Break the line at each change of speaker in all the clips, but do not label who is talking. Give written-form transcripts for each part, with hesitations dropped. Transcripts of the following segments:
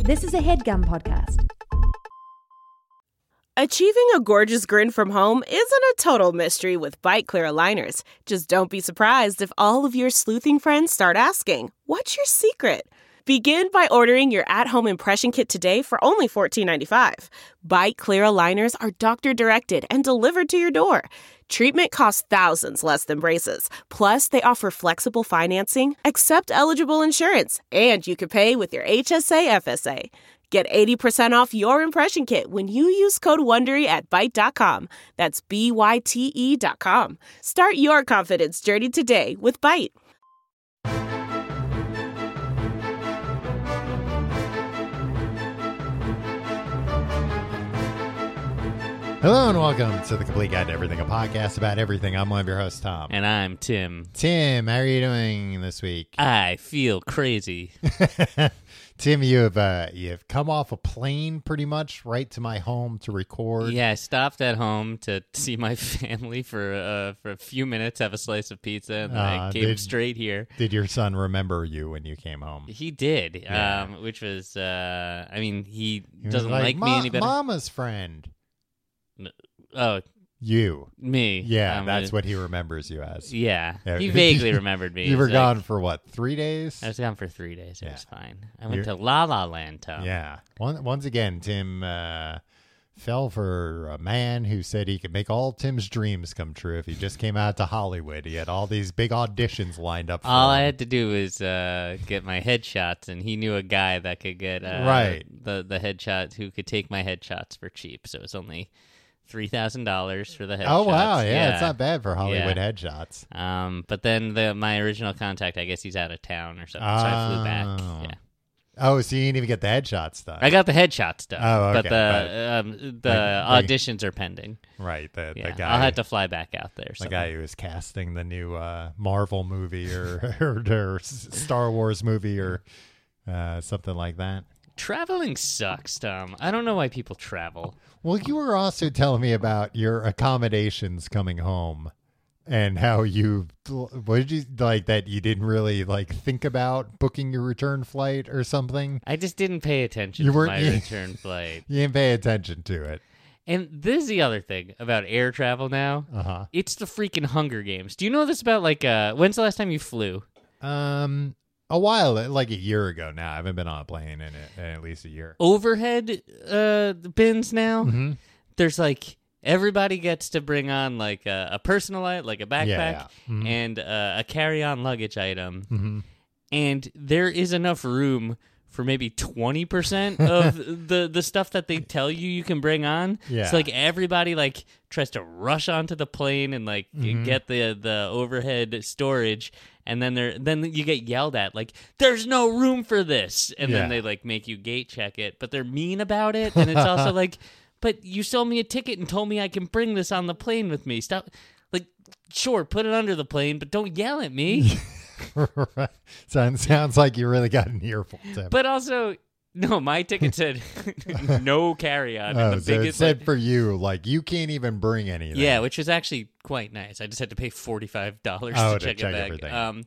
This is a HeadGum podcast.
Achieving a gorgeous grin from home isn't a total mystery with Byte Clear aligners. Just don't be surprised if all of your sleuthing friends start asking, "What's your secret?" Begin by ordering your at-home impression kit today for only $14.95. Byte Clear aligners are doctor-directed and delivered to your door. Treatment costs thousands less than braces. Plus, they offer flexible financing, accept eligible insurance, and you can pay with your HSA FSA. Get 80% off your impression kit when you use code WONDERY at Byte.com. That's BYTE.com. Start your confidence journey today with Byte.
Hello and welcome to The Complete Guide to Everything, a podcast about everything. I'm one of your hosts, Tom.
And I'm Tim.
Tim, how are you doing this week?
I feel crazy.
Tim, you've come off a plane pretty much right to my home to record.
Yeah, I stopped at home to see my family for a few minutes, have a slice of pizza, and I came straight here.
Did your son remember you when you came home?
He did,
Yeah.
which was, he
was
doesn't like me any better.
Mama's friend.
Oh,
You.
me.
Yeah, that's what he remembers you as.
Yeah,
Yeah.
he vaguely remembered me.
You were
He's
gone
like,
for what, 3 days?
I was gone for 3 days. It
Yeah.
was fine. I went to La La Land, Tom.
Yeah. Once again, Tim fell for a man who said he could make all Tim's dreams come true if he just came out to Hollywood. He had all these big auditions lined up for
All I
him.
had to do was get my headshots, and he knew a guy that could get
Right.
the headshots who could take my headshots for cheap. So it was only $3,000 for the headshots.
Oh, wow. Yeah, it's not bad for Hollywood
Yeah.
headshots.
But then my original contact, I guess he's out of town or something, so I flew back.
Oh.
Yeah,
Oh, so you didn't even get the headshots done.
I got the headshots done.
Oh,
But
okay,
the auditions are pending.
Right. The
Yeah,
guy.
I'll have to fly back out there.
The guy who was casting the new Marvel movie or Star Wars movie or something like that.
Traveling sucks, Tom. I don't know why people travel.
Well, you were also telling me about your accommodations coming home and how what did you like that you didn't really like think about booking your return flight or something?
I just didn't pay attention
You
to
weren't-
my return flight.
You didn't pay attention to it.
And this is the other thing about air travel now.
Uh-huh.
It's the freaking Hunger Games. Do you know this about, like, when's the last time you flew?
A while, like a year ago now. I haven't been on a plane in at least a year.
Overhead bins now.
Mm-hmm.
There's, like, everybody gets to bring on, like, a personal item, like a backpack,
Yeah. Mhm.
and a carry-on luggage item.
Mm-hmm.
And there is enough room for maybe 20% of the stuff that they tell you can bring on.
Yeah.
So, like, everybody, like, tries to rush onto the plane and, like, get the overhead storage, and then you get yelled at, like, there's no room for this. And
Yeah.
then they, like, make you gate check it. But they're mean about it, and it's also like, but you sold me a ticket and told me I can bring this on the plane with me. Stop. Like, sure, put it under the plane, but don't yell at me.
Right. Sounds like you really got an earful, Tim.
But also, no, my ticket said no carry-on.
Oh,
And the
so it
biggest,
said for you, like, you can't even bring anything.
yeah, which was actually quite nice. I just had to pay $45
Oh,
to check it back.
everything.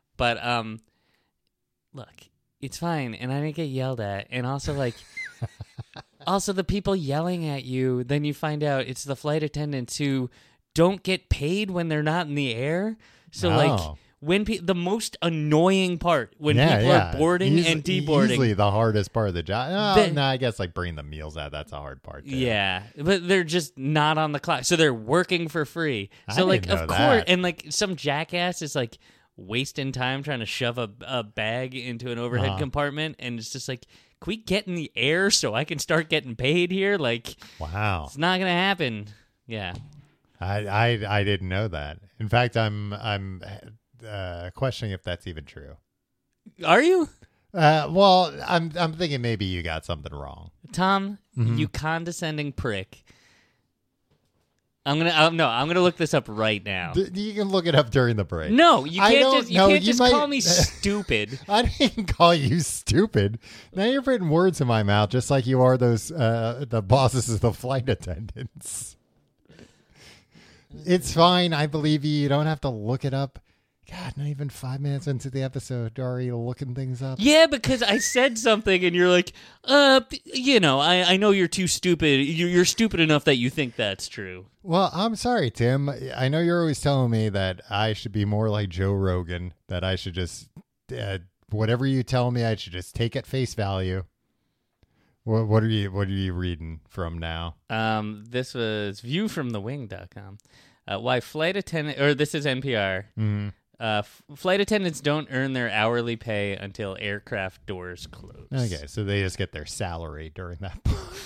Look, it's fine, and I didn't get yelled at. And also, like, also the people yelling at you, then you find out it's the flight attendants who don't get paid when they're not in the air. So, like,
Oh.
when the most annoying part when
Yeah,
people
yeah.
are boarding and deboarding.
Easily the hardest part of the job. Oh,
The-
no, I guess like bringing the meals out, that's a hard part too.
Yeah, but they're just not on the clock, so they're working for free.
I
So, like,
didn't know
of course,
that.
and like some jackass is like wasting time trying to shove a bag into an overhead compartment, and it's just like, can we get in the air so I can start getting paid here? Like,
Wow.
it's not gonna happen. Yeah,
I didn't know that. In fact, I'm questioning if that's even true.
are you,
Well, I'm thinking maybe you got something wrong.
Tom? You condescending prick. I'm gonna look this up right now.
You can look it up during the break.
No, you
I
can't
don't
just you
know.
can't
You
just
might-
call me stupid.
I didn't call you stupid. Now you're putting words in my mouth, just like you are those the bosses of the flight attendants. It's fine. I believe you. You don't have to look it up. God, not even 5 minutes into the episode, you're already looking things up.
Yeah, because I said something and you're like, I know you're too stupid. You're stupid enough that you think that's true.
Well, I'm sorry, Tim. I know you're always telling me that I should be more like Joe Rogan, that I should just, whatever you tell me, I should just take at face value. What are you reading from now?
This was viewfromthewing.com. Why flight attendant, or this is NPR.
Mm-hmm.
Flight attendants don't earn their hourly pay until aircraft doors close.
Okay, so they just get their salary during that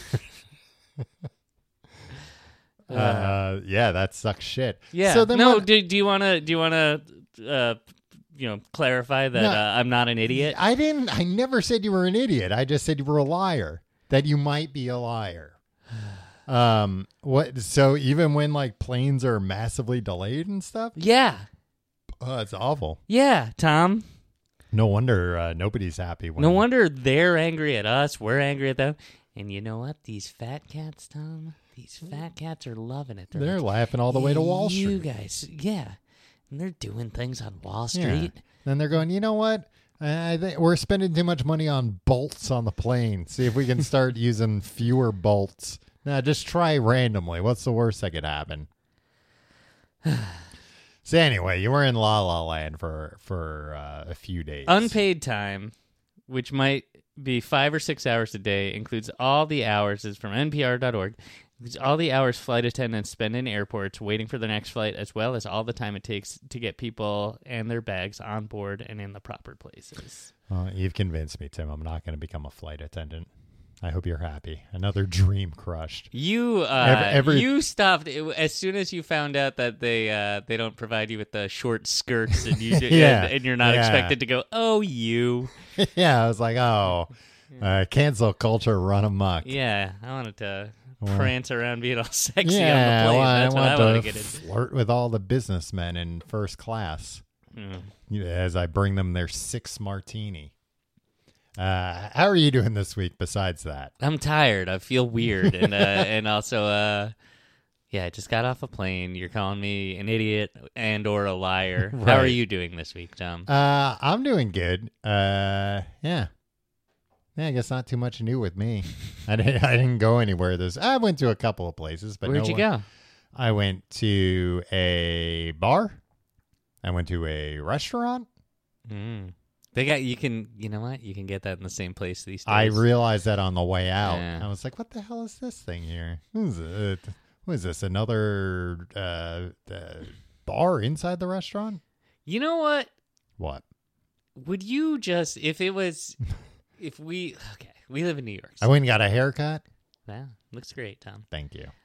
part. Yeah, that sucks shit.
Yeah.
So then
do you want to clarify that I'm not an idiot?
I never said you were an idiot. I just said you were a liar. That you might be a liar. What? So even when like planes are massively delayed and stuff?
Yeah.
Oh, it's awful.
Yeah, Tom.
No wonder nobody's happy.
No wonder they're angry at us. We're angry at them. And you know what? These fat cats, Tom, these fat cats are loving it.
They're laughing all the way to Wall Street.
You guys, yeah. And they're doing things on Wall Street.
Yeah. Then they're going, you know what? I think we're spending too much money on bolts on the plane. See if we can start using fewer bolts. Now, just try randomly. What's the worst that could happen? So anyway, you were in La La Land for a few days.
Unpaid time, which might be 5 or 6 hours a day, includes all the hours, is from NPR.org, includes all the hours flight attendants spend in airports waiting for the next flight, as well as all the time it takes to get people and their bags on board and in the proper places.
Well, you've convinced me, Tim. I'm not going to become a flight attendant. I hope you're happy. Another dream crushed.
You you stopped as soon as you found out that they don't provide you with the short skirts and you and you're not expected to go, oh, you.
Yeah, I was like, cancel culture run amok.
Yeah, I wanted to prance around being all sexy
yeah,
on the plane. That's what I want to get into.
Flirt with all the businessmen in first class as I bring them their 6 martini. How are you doing this week besides that?
I'm tired. I feel weird. And also, I just got off a plane. You're calling me an idiot and or a liar. Right. How are you doing this week, Tom?
I'm doing good. Yeah, I guess not too much new with me. I didn't go anywhere. I went to a couple of places, but
where'd you go?
I went to a bar. I went to a restaurant.
They got you can get that in the same place these days.
I realized that on the way out. Yeah. I was like, what the hell is this thing here? What is this? Another bar inside the restaurant?
You know what?
What?
Would you just we live in New York. So.
I went and got a haircut.
Yeah, looks great, Tom.
Thank you.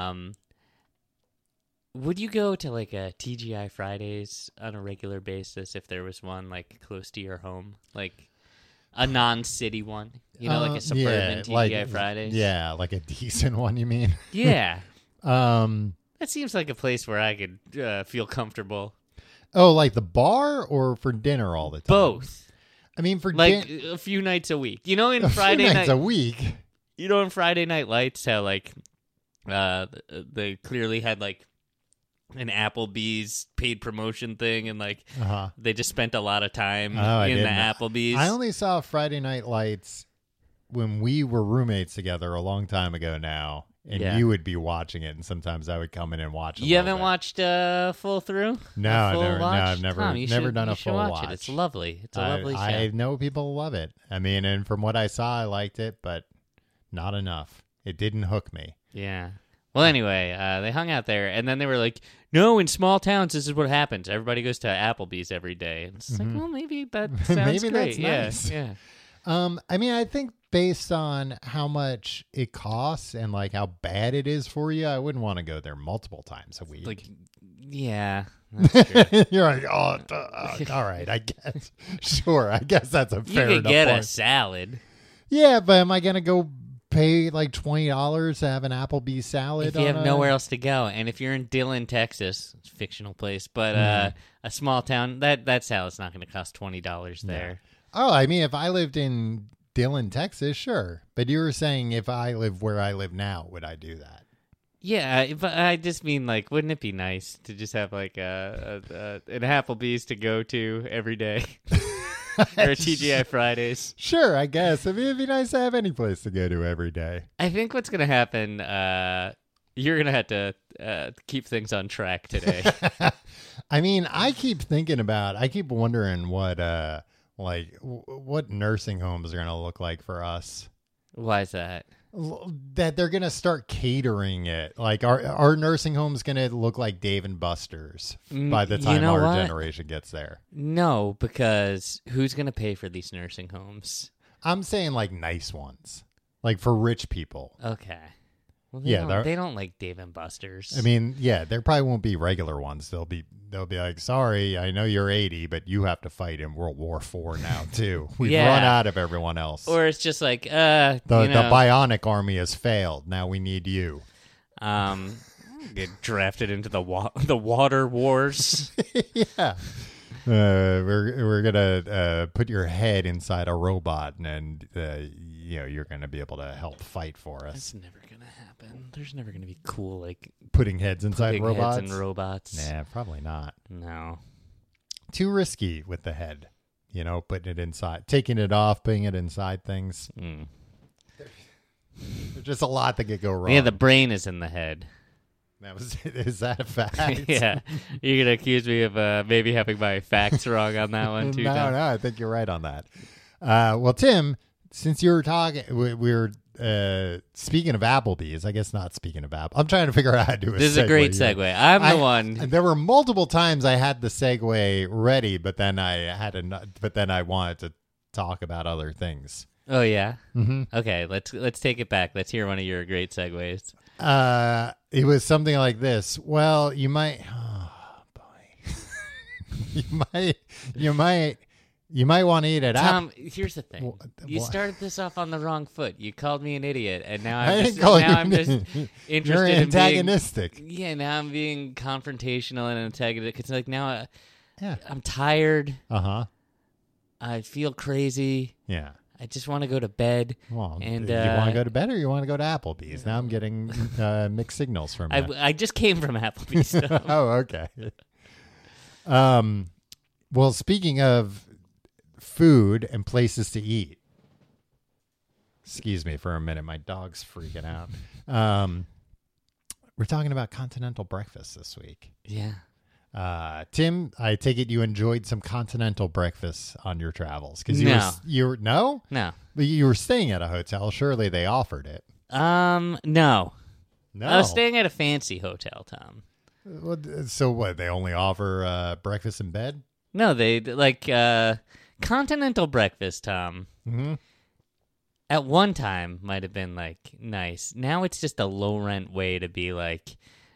Would you go to like a TGI Fridays on a regular basis if there was one like close to your home, like a non-city one? You know, like a suburban TGI Fridays.
Yeah, like a decent one. You mean?
Yeah. That seems like a place where I could feel comfortable.
Oh, like the bar or for dinner all the time?
Both.
I mean, for
a few nights a week. You know, in Friday
night.
nights
a week.
You know, in Friday Night Lights, how like they clearly had like an Applebee's paid promotion thing, and like they just spent a lot of time in the Applebee's.
I only saw Friday Night Lights when we were roommates together a long time ago now, and you would be watching it, and sometimes I would come in and watch it.
You haven't watched full through?
No, I've never done a full watch.
It's lovely. It's a lovely show.
I know people love it. I mean, and from what I saw, I liked it, but not enough. It didn't hook me.
Yeah. Well, anyway, they hung out there, and then they were like, no, in small towns, this is what happens. Everybody goes to Applebee's every day. And it's like, well, maybe that sounds
maybe
great.
That's nice.
Yeah.
I mean, I think based on how much it costs and like how bad it is for you, I wouldn't want to go there multiple times a week.
Like, yeah, that's true.
You're like, all right, I guess. Sure, I guess that's a fair enough
You could get
point.
a salad.
Yeah, but am I going to go pay like $20 to have an Applebee's salad?
If you have nowhere else to go. And if you're in Dillon, Texas, it's a fictional place, but a small town, that salad's not going to cost $20 there.
Oh, I mean, if I lived in Dillon, Texas, sure. But you were saying if I live where I live now, would I do that?
Yeah, but I just mean, like, wouldn't it be nice to just have, like, an Applebee's to go to every day? Or a TGI Fridays?
Sure, I guess. I mean, it'd be nice to have any place to go to every day.
I think what's going to happen, you're going to have to keep things on track today.
I mean, I keep wondering what nursing homes are going to look like for us.
Why is that?
That they're going to start catering it. Like, our nursing home's going to look like Dave and Buster's by the time our generation gets there.
No, because who's going to pay for these nursing homes?
I'm saying, like, nice ones. Like, for rich people.
Okay. Well, they don't like Dave and Buster's.
I mean, yeah, there probably won't be regular ones. They'll be like, sorry, I know you're 80, but you have to fight in World War IV now too. We've run out of everyone else.
Or it's just like,
the Bionic Army has failed. Now we need you.
Get drafted into the water wars.
Yeah. We're gonna put your head inside a robot, and you're gonna be able to help fight for us.
That's never gonna happen. There's never gonna be cool like
putting heads inside robots.
Heads in robots.
Nah, probably not.
No,
too risky with the head. Putting it inside, taking it off, putting it inside things. There's just a lot that could go wrong.
Yeah, the brain is in the head.
Is that a fact?
Yeah. You're going to accuse me of maybe having my facts wrong on that one, too?
No, I think you're right on that. Well, Tim, since you were talking, we were speaking of Applebee's. I guess not speaking of Apple. I'm trying to figure out how to do a segue.
This is a great segue. I'm the one.
There were multiple times I had the segue ready, but then I wanted to talk about other things.
Oh, yeah?
Mm-hmm.
Okay, let's take it back. Let's hear one of your great segues.
It was something like this. Well, you might, oh boy, you might want to eat it.
Tom, here's the thing. You started this off on the wrong foot. You called me an idiot, and now
I'm just interested. You're antagonistic.
Now I'm being confrontational and antagonistic. Because like now, I'm tired. I feel crazy.
Yeah.
I just want to go to bed.
Well,
and
you want to go to bed or you want to go to Applebee's? Now I'm getting mixed signals from you.
I just came from Applebee's.
Oh, okay. Well, speaking of food and places to eat. Excuse me for a minute. My dog's freaking out. We're talking about continental breakfast this week.
Yeah.
Tim, I take it you enjoyed some continental breakfasts on your travels because no, but you were staying at a hotel. Surely they offered it.
No. I was staying at a fancy hotel, Tom.
So what? They only offer breakfast in bed?
No, they like continental breakfast, Tom.
Mm-hmm.
At one time might have been like nice. Now it's just a low rent way to be like.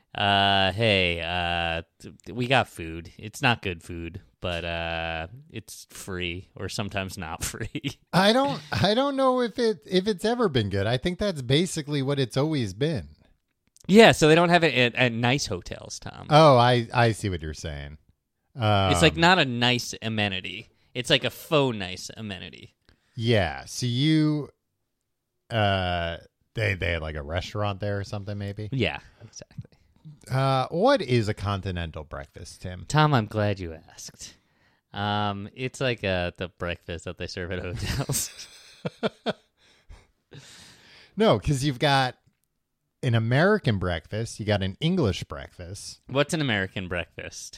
Hey, we got food. It's not good food, but it's free or sometimes not free.
I don't know if it's ever been good. I think that's basically what it's always been.
Yeah, so they don't have it at nice hotels, Tom.
Oh, I see what you're saying.
It's like not a nice amenity. It's like a faux nice amenity.
Yeah. So you they had like a restaurant there or something maybe?
Yeah, exactly.
What is a continental breakfast, Tim?
Tom, I'm glad you asked. It's like the breakfast that they serve at hotels.
No, because you've got an American breakfast, you got an English breakfast.
What's an American breakfast?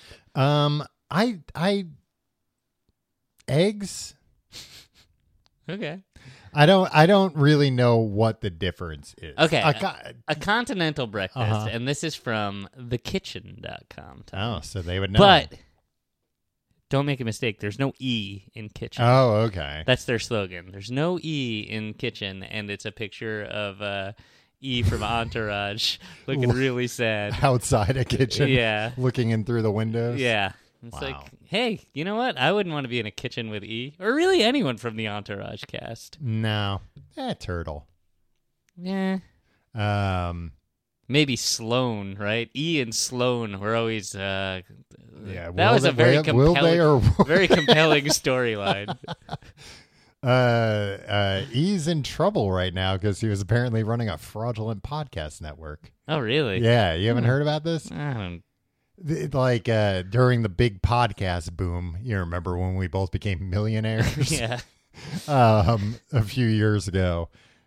Eggs.
Okay.
I don't really know what the difference is.
Okay. A continental breakfast, and this is from thekitchen.com.
Oh, so they would know.
But don't make a mistake. There's no E in kitchen.
Oh, okay.
That's their slogan. There's no E in kitchen, and it's a picture of E from Entourage looking really sad.
Outside a kitchen.
Yeah.
Looking in through the windows.
Yeah. It's like, hey, you know what? I wouldn't want to be in a kitchen with E, or really anyone from the Entourage cast.
No. Turtle.
Yeah. Maybe Sloane, right? E and Sloane were always. Yeah.
That
was a very compelling,
will they or
very compelling storyline.
He's in trouble right now because he was apparently running a fraudulent podcast network.
Oh, really?
Yeah, you haven't heard about this?
I don't.
Like during the big podcast boom, you remember when we both became millionaires?
Yeah.
A few years ago,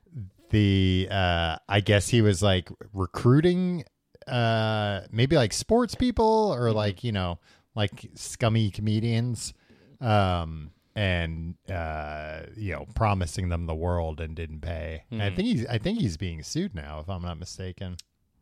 I guess he was like recruiting maybe like sports people or like, you know, like scummy comedians, and you know, promising them the world and didn't pay. And I think he's being sued now, if I'm not mistaken.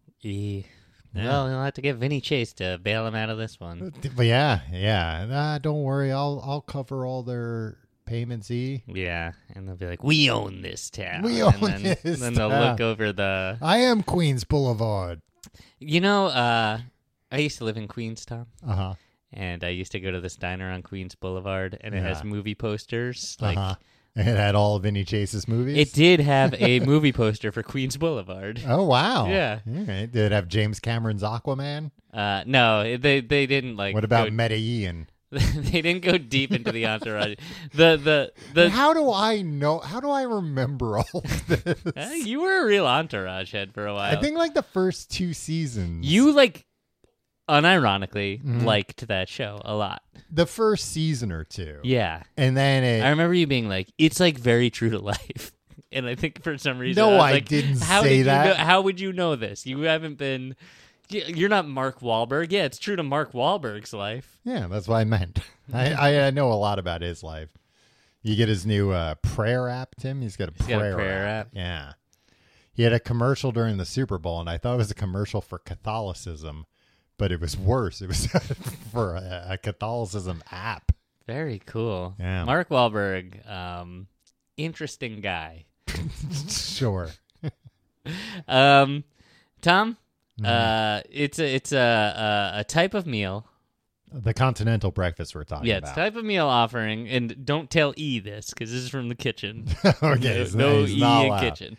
Well, he'll have to get Vinny Chase to bail him out of this one.
But yeah. Don't worry, I'll cover all their payments.
Yeah, and they'll be like, "We own this town.
We own
and then,
this
Then they'll
town.
look over the.
I am Queens Boulevard.
You know, I used to live in Queens, Tom.
Uh-huh.
And I used to go to this diner on Queens Boulevard, and it has movie posters. Like
It had all of Vinny Chase's movies.
it did have a movie poster for Queens Boulevard.
Oh wow!
Yeah.
All right. Did it have James Cameron's Aquaman?
No, they didn't like.
What about Medellin?
They didn't go deep into the entourage. The
How do I know? How do I remember all of this?
you were a real entourage head for a while.
I think like the first 2 seasons.
you unironically liked that show a lot.
The first season or 2.
Yeah.
And then
I remember you being like, it's like very true to life. And I think for some reason,
No,
I was
I
like,
didn't
how
say
did you
that.
know- how would you know this? You haven't been. You're not Mark Wahlberg. Yeah, it's true to Mark Wahlberg's life.
Yeah, that's what I meant. I know a lot about his life. You get his new prayer app, Tim. He's got a prayer
app.
Yeah. He had a commercial during the Super Bowl, and I thought it was a commercial for Catholicism, but it was worse. It was for a Catholicism app.
Very cool.
Yeah.
Mark Wahlberg, interesting guy.
Sure.
Tom,
Mm-hmm.
it's a type of meal.
The continental breakfast we're talking
Yeah, it's a
about.
type of meal offering, and don't tell E this because this is from the kitchen.
Okay,
no
he's
E
not
in
allowed.
kitchen.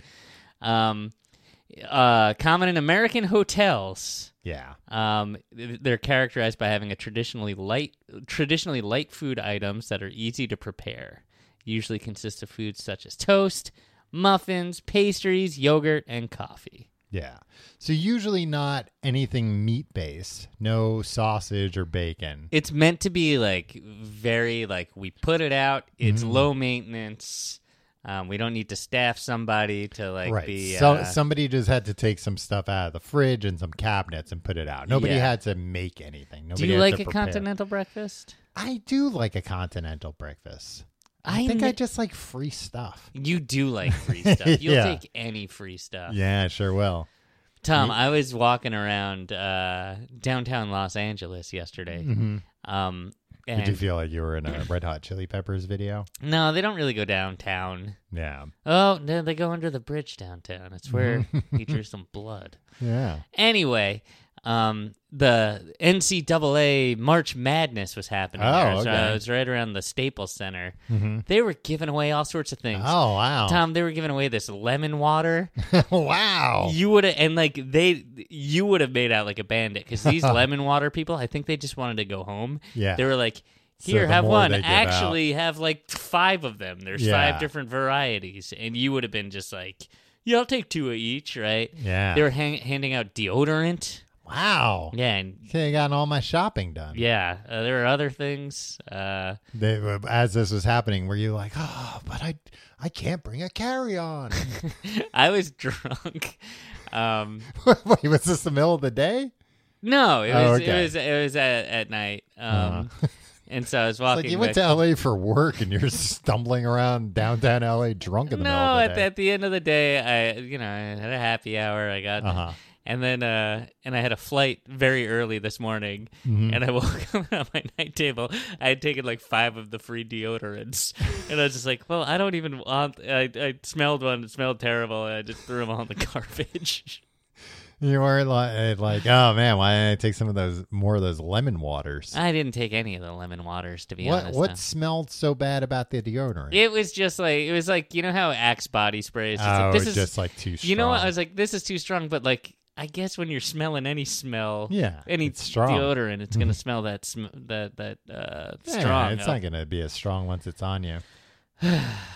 Common in American hotels.
Yeah.
They're characterized by having a traditionally light food items that are easy to prepare. Usually consists of foods such as toast, muffins, pastries, yogurt, and coffee.
Yeah. So usually not anything meat-based. No sausage or bacon.
It's meant to be like very like we put it out. It's low maintenance. We don't need to staff somebody to like
Right.
be.
So somebody just had to take some stuff out of the fridge and some cabinets and put it out. Nobody
Yeah.
had to make anything.
Do
Nobody
you
had
like
to
a
prepare.
continental breakfast?
I do like a continental breakfast.
I
think
kn-
I just like free stuff.
You do like free stuff. You'll
Yeah.
take any free stuff.
Yeah, I sure will.
Tom, I was walking around downtown Los Angeles yesterday.
Mm-hmm.
And
Did you feel like you were in a Red Hot Chili Peppers video?
no, they don't really go downtown.
Yeah.
Oh, no, they go under the bridge downtown. It's where he drew some blood.
Yeah.
Anyway, the NCAA March Madness was happening there.
Oh,
So
okay.
it was right around the Staples Center.
Mm-hmm.
They were giving away all sorts of things.
Oh, wow.
Tom, they were giving away this lemon water.
Wow.
You would have, and like you would have made out like a bandit because these lemon water people, I think they just wanted to go home.
Yeah.
They were like,
So
here,
the
have
more
one.
they give
Actually, have like 5 of them. There's
Yeah.
5 different varieties, and you would have been just like, yeah, I'll take 2 of each, right?
Yeah.
They were handing out deodorant.
Wow.
Yeah, and
Okay, I got all my shopping done.
yeah, there were other things.
As this was happening, were you like, oh, but I can't bring a carry-on?
I was drunk.
Wait, was this the middle of the day?
No, it
Oh,
was
okay.
it was at night. And so I was
It's
walking.
like you went
back-
to LA for work and you're stumbling around downtown LA drunk in the middle
No,
of the day.
at the end of the day, I had a happy hour. I got,
Uh-huh.
and then and I had a flight very early this morning,
Mm-hmm.
and I woke up on my night table. I had taken like 5 of the free deodorants, and I was just like, well, I don't even want. I smelled one. It smelled terrible, and I just threw them all in the garbage.
You weren't like, oh man, why didn't I take some of more of those lemon waters?
I didn't take any of the lemon waters, to be honest.
What
Tom.
smelled so bad about the deodorant?
It was just like you know how Axe body spray is just
Oh,
like, this is
just like too strong.
You know what? I was like, this is too strong, but like, I guess when you're smelling any smell,
Yeah,
any
it's strong.
deodorant, it's gonna smell that
Yeah,
strong.
it's not going to be as strong once it's on you.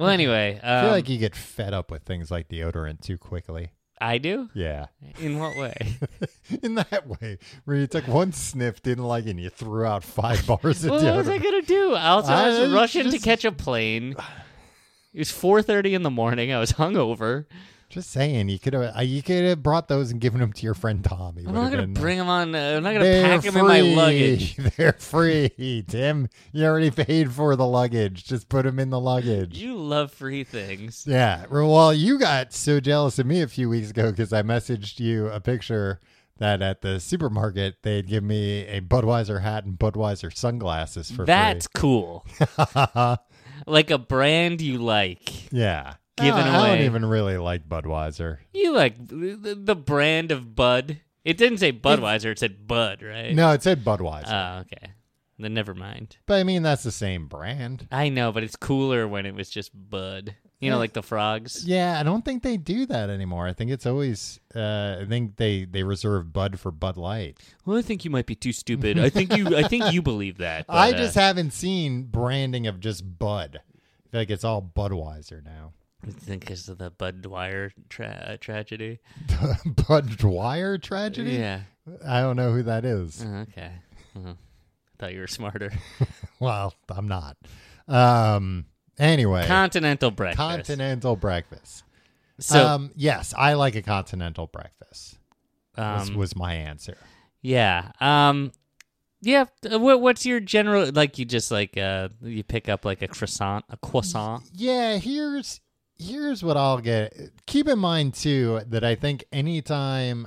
Well, anyway,
I feel like you get fed up with things like deodorant too quickly.
I do.
Yeah.
In what way?
In that way, where you took one sniff, didn't like it, and you threw out 5 bars of
Well, what was I
deodorant.
gonna do? I was rushing to
just-
catch a plane. It was 4:30 in the morning. I was hungover.
Just saying, you could have brought those and given them to your friend Tom. He
I'm
would
not
have
gonna
been,
bring them on. I'm not gonna
They're
pack them in my
free.
luggage.
They're free, Tim. You already paid for the luggage. Just put them in the luggage.
You love free things.
Yeah. Well, you got so jealous of me a few weeks ago because I messaged you a picture that at the supermarket they'd give me a Budweiser hat and Budweiser sunglasses for
That's cool.
free.
Like a brand you like.
Yeah.
Given
I don't
away.
even really like Budweiser.
You like the brand of Bud. It didn't say Budweiser. It said Bud, right?
No, it said Budweiser.
Oh, okay. Then never mind.
But I mean, that's the same brand.
I know, but it's cooler when it was just Bud. You know, like the frogs.
Yeah, I don't think they do that anymore. I think it's always, I think they reserve Bud for Bud Light.
Well, I think you might be too stupid. I think you believe that. But,
I just haven't seen branding of just Bud. I feel like it's all Budweiser now.
I think because of the Bud Dwyer tragedy.
Bud Dwyer tragedy?
Yeah.
I don't know who that is.
Oh, okay. I thought you were smarter.
Well, I'm not. Anyway.
Continental breakfast.
Continental breakfast.
So,
yes, I like a continental breakfast.
um,
Was my answer.
yeah. Yeah. What's your general, like you just like, you pick up like a croissant?
Yeah, here's what I'll get. Keep in mind too that I think anytime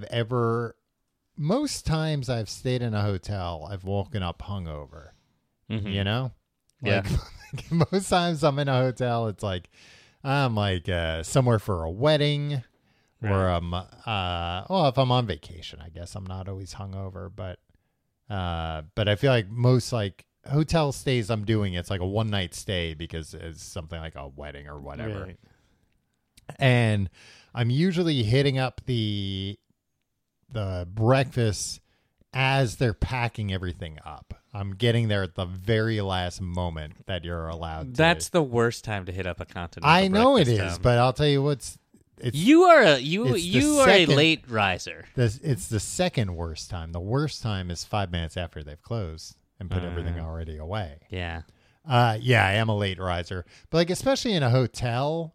most times I've stayed in a hotel, I've woken up hungover.
Mhm.
You know?
Yeah.
Like, most times I'm in a hotel, it's like I'm like somewhere for a wedding, or if I'm on vacation, I guess I'm not always hungover, but I feel like most like hotel stays I'm doing, it's like a one night stay because it's something like a wedding or whatever.
Right.
And I'm usually hitting up the breakfast as they're packing everything up. I'm getting there at the very last moment that you're allowed to.
That's the worst time to hit up a continental
I know it
breakfast,
is, but I'll tell you what's it's
you are a
second-
late riser.
it's the second worst time. The worst time is 5 minutes after they've closed and put everything already away.
Yeah.
Yeah, I am a late riser, but like especially in a hotel,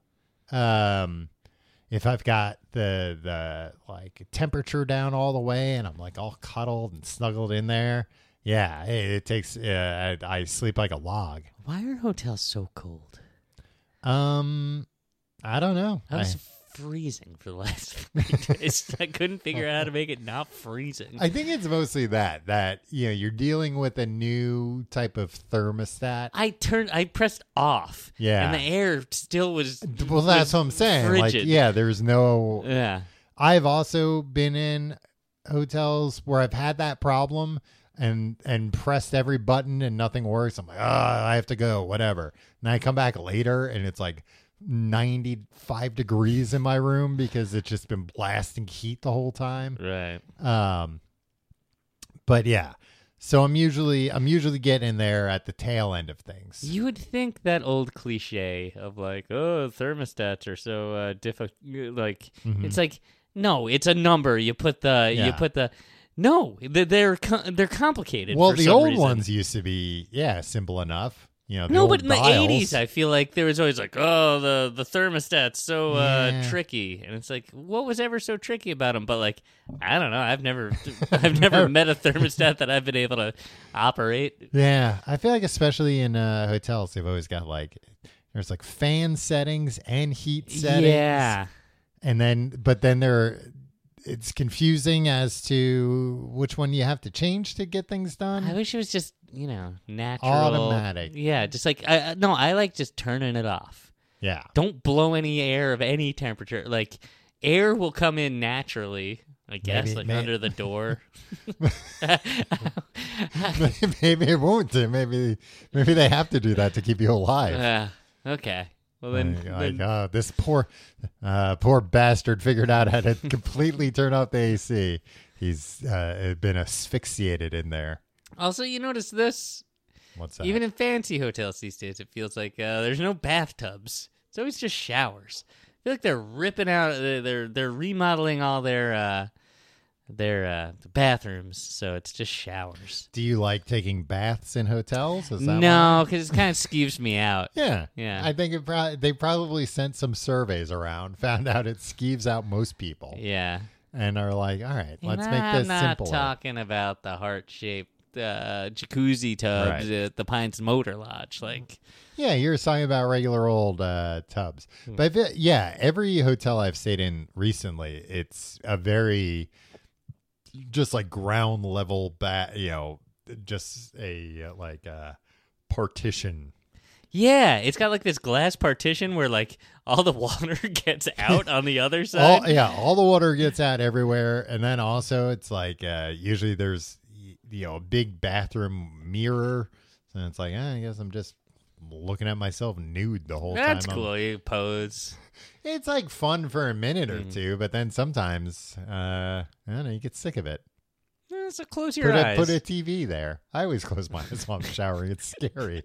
if I've got the like temperature down all the way and I'm like all cuddled and snuggled in there, yeah, it takes. I sleep like a log.
Why are hotels so cold?
I don't know.
I was freezing for the last 3 days. I couldn't figure out how to make it not freezing.
I think it's mostly that you're dealing with a new type of thermostat.
I pressed off.
Yeah.
And the air still was.
Well, that's
was
what I'm saying.
Frigid.
Like, yeah, there's no.
Yeah.
I've also been in hotels where I've had that problem and pressed every button and nothing works. I'm like, I have to go, whatever. And I come back later and it's like 95 degrees in my room because it's just been blasting heat the whole time.
Right.
But yeah. So I'm usually getting there at the tail end of things.
You would think that old cliche of like, oh, thermostats are so difficult. Like, it's like, no, it's a number. You put the. No, they're complicated.
Well,
for
the
some
old
reason.
ones used to be, simple enough. You know, the
No,
old
but in the
dials.
80s, I feel like there was always like, oh, the thermostat's so
Yeah.
tricky, and it's like, what was ever so tricky about them? But like, I don't know. I've never met a thermostat that I've been able to operate.
Yeah, I feel like especially in hotels, they've always got like there's like fan settings and heat settings.
Yeah,
and then it's confusing as to which one you have to change to get things done.
I wish it was just natural,
Automatic.
Yeah, just like I like just turning it off.
Yeah,
Don't blow any air of any temperature. Like air will come in naturally. I guess under the door.
maybe it won't. Maybe they have to do that to keep you alive.
Okay. Well then,
This poor bastard figured out how to completely turn off the AC. He's been asphyxiated in there.
also, you notice this?
What's that?
Even in fancy hotels these days, it feels like there's no bathtubs. It's always just showers. I feel like they're ripping out. They're remodeling all their bathrooms, so it's just showers.
Do you like taking baths in hotels? Is that
No, because it kind of skeeves me out.
Yeah.
Yeah.
I think they probably sent some surveys around, found out it skeeves out most people,
Yeah.
and are like, all right, let's
And
make this
I'm not
simpler.
talking about the heart-shaped jacuzzi tubs
Right.
at the Pines Motor Lodge. Like,
Yeah, you're talking about regular old tubs. But every hotel I've stayed in recently, it's a very just like ground level just a partition.
yeah, it's got like this glass partition where like all the water gets out on the other side.
All the water gets out everywhere, and then also it's like usually there's a big bathroom mirror, and it's like I guess I'm just looking at myself nude the whole time.
That's cool. You pose.
It's like fun for a minute or two, but then sometimes I don't know, you get sick of it.
So close your eyes.
Put a TV there. I always close my eyes while I'm showering. It's scary.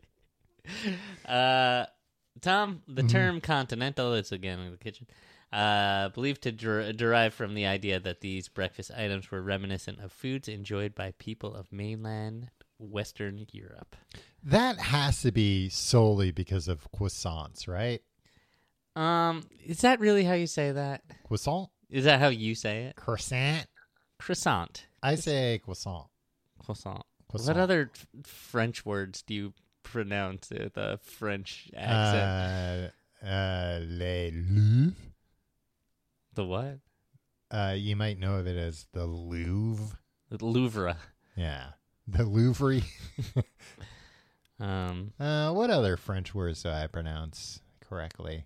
Tom, the term continental is again in the kitchen. Believed to derive from the idea that these breakfast items were reminiscent of foods enjoyed by people of mainland Western Europe.
That has to be solely because of croissants, right?
Is that really how you say that?
Croissant?
Is that how you say it?
Croissant?
Croissant.
I say croissant.
Croissant.
Croissant.
What other French words do you pronounce with a French accent?
Les Louvre.
The what?
You might know of it as the Louvre.
The Louvre.
Yeah. The Louvre.
Um,
What other French words do I pronounce correctly?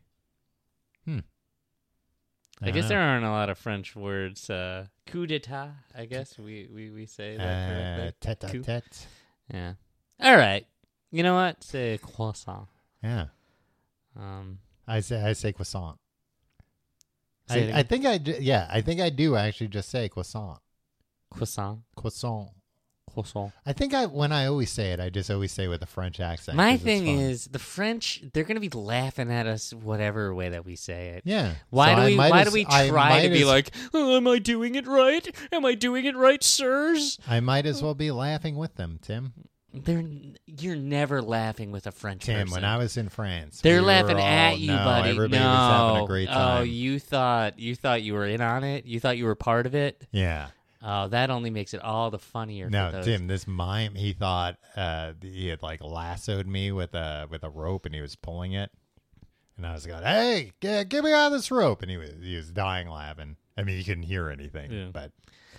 I guess there aren't a lot of French words. Coup d'etat, I guess we say that correctly.
Tete-a-tete.
Yeah. All right. You know what? Say croissant.
Yeah. I say croissant.
Say it
I
again.
think I think I do actually just say croissant.
Croissant.
Croissant.
Croissant.
I think when I always say it, I just always say it with a French accent.
My
'cause it's
thing
fun.
is, the French, they're going to be laughing at us whatever way that we say it.
Yeah.
Why
So
do we
I
try
might
to be
as-
like, oh, am I doing it right? Am I doing it right, sirs?
I might as well be laughing with them, Tim.
You're never laughing with a French
Tim,
person.
when I was in France,
They're
we
laughing
were
at
all-
you,
no,
buddy.
Everybody
no.
was having a great time.
Oh, you thought you were in on it? You thought you were part of it?
Yeah.
Oh, that only makes it all the funnier.
No,
for those.
Tim, this mime, he thought he had like lassoed me with a rope, and he was pulling it, and I was going, "Hey, get me out of this rope!" And he was dying laughing. I mean, you couldn't hear anything,
Yeah.
but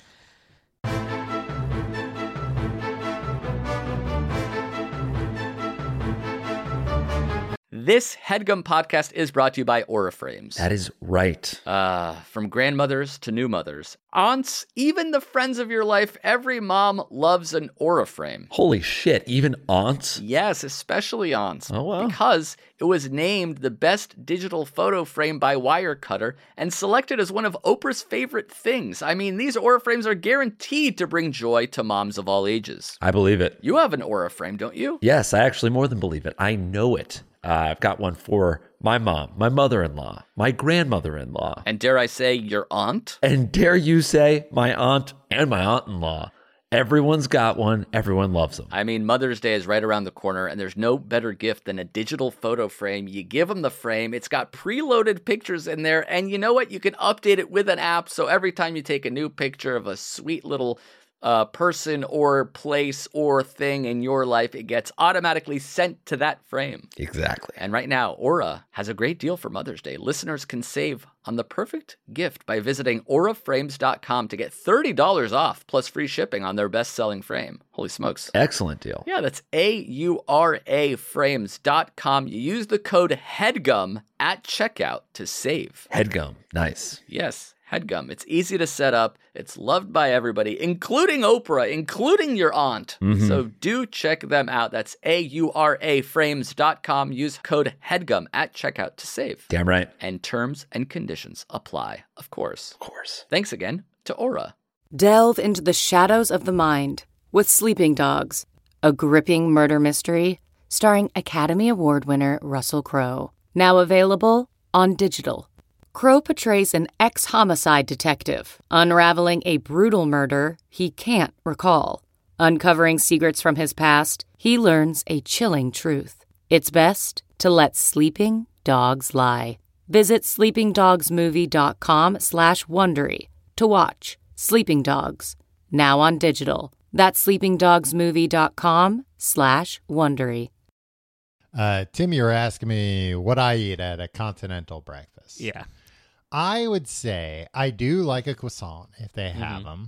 This HeadGum podcast is brought to you by Auraframes.
That is right.
From grandmothers to new mothers, aunts, even the friends of your life, every mom loves an Auraframe.
Holy shit, even aunts?
Yes, especially aunts.
Oh, wow.
Because it was named the best digital photo frame by Wirecutter and selected as one of Oprah's favorite things. I mean, these Auraframes are guaranteed to bring joy to moms of all ages.
I believe it.
You have an Auraframe, don't you?
Yes, I actually more than believe it. I know it. I've got one for my mom, my mother-in-law, my grandmother-in-law,
And dare I say, your aunt?
and dare you say my aunt and my aunt-in-law. Everyone's got one. Everyone loves them.
I mean, Mother's Day is right around the corner, and there's no better gift than a digital photo frame. You give them the frame, it's got preloaded pictures in there, and you know what? You can update it with an app, so every time you take a new picture of a sweet little person or place or thing in your life, it gets automatically sent to that frame.
Exactly.
And right now, Aura has a great deal for Mother's Day. Listeners can save on the perfect gift by visiting auraframes.com to get $30 off plus free shipping on their best-selling frame. Holy smokes.
Excellent deal.
Yeah, that's auraframes.com. You use the code HEADGUM at checkout to save.
Headgum. Nice.
Yes, HEADGUM. It's easy to set up. It's loved by everybody, including Oprah, including your aunt. So do check them out. That's auraframes.com. Use code HEADGUM at checkout to save.
Damn right.
And terms and conditions apply, of course.
Of course.
Thanks again to Aura.
Delve into the shadows of the mind with Sleeping Dogs, a gripping murder mystery starring Academy Award winner Russell Crowe. Now available on digital. Crowe portrays an ex-homicide detective unraveling a brutal murder he can't recall. Uncovering secrets from his past, he learns a chilling truth. It's best to let sleeping dogs lie. Visit sleepingdogsmovie.com/Wondery to watch Sleeping Dogs, now on digital. That's sleepingdogsmovie.com/Wondery.
Tim, you're asking me what I eat at a continental breakfast.
Yeah.
I would say I do like a croissant if they have them.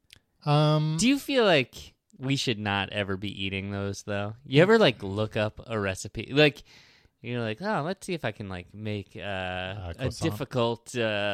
Do you feel like we should not ever be eating those, though? You ever, like, look up a recipe? Like, you're like, oh, let's see if I can, like, make a difficult,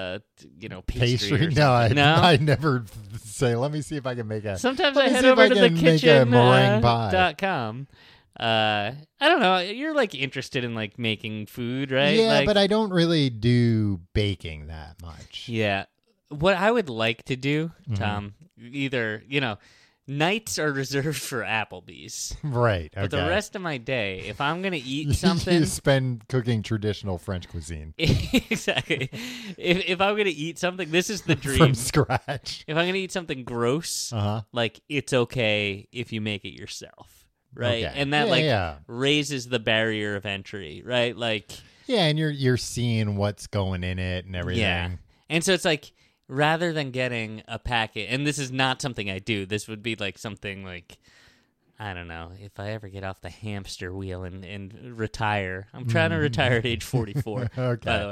pastry.
No,
I
I never say, let me see if I can make a...
Sometimes I head over to thekitchen.com. I don't know. You're, like, interested in, like, making food, right?
Yeah,
like,
but I don't really do baking that much.
Yeah. What I would like to do, Tom, either, nights are reserved for Applebee's.
Right. Okay.
But the rest of my day, if I'm going to eat something...
You spend cooking traditional French cuisine.
Exactly. If I'm going to eat something, this is the dream.
From scratch.
If I'm going to eat something gross, like, it's okay if you make it yourself. Right?
Okay.
And that, raises the barrier of entry, right? Like...
Yeah, and you're seeing what's going in it and everything.
Yeah. And so it's like... Rather than getting a packet, and this is not something I do, this would be like something like, I don't know, if I ever get off the hamster wheel and retire. I'm trying to retire at age 44,
okay.
by the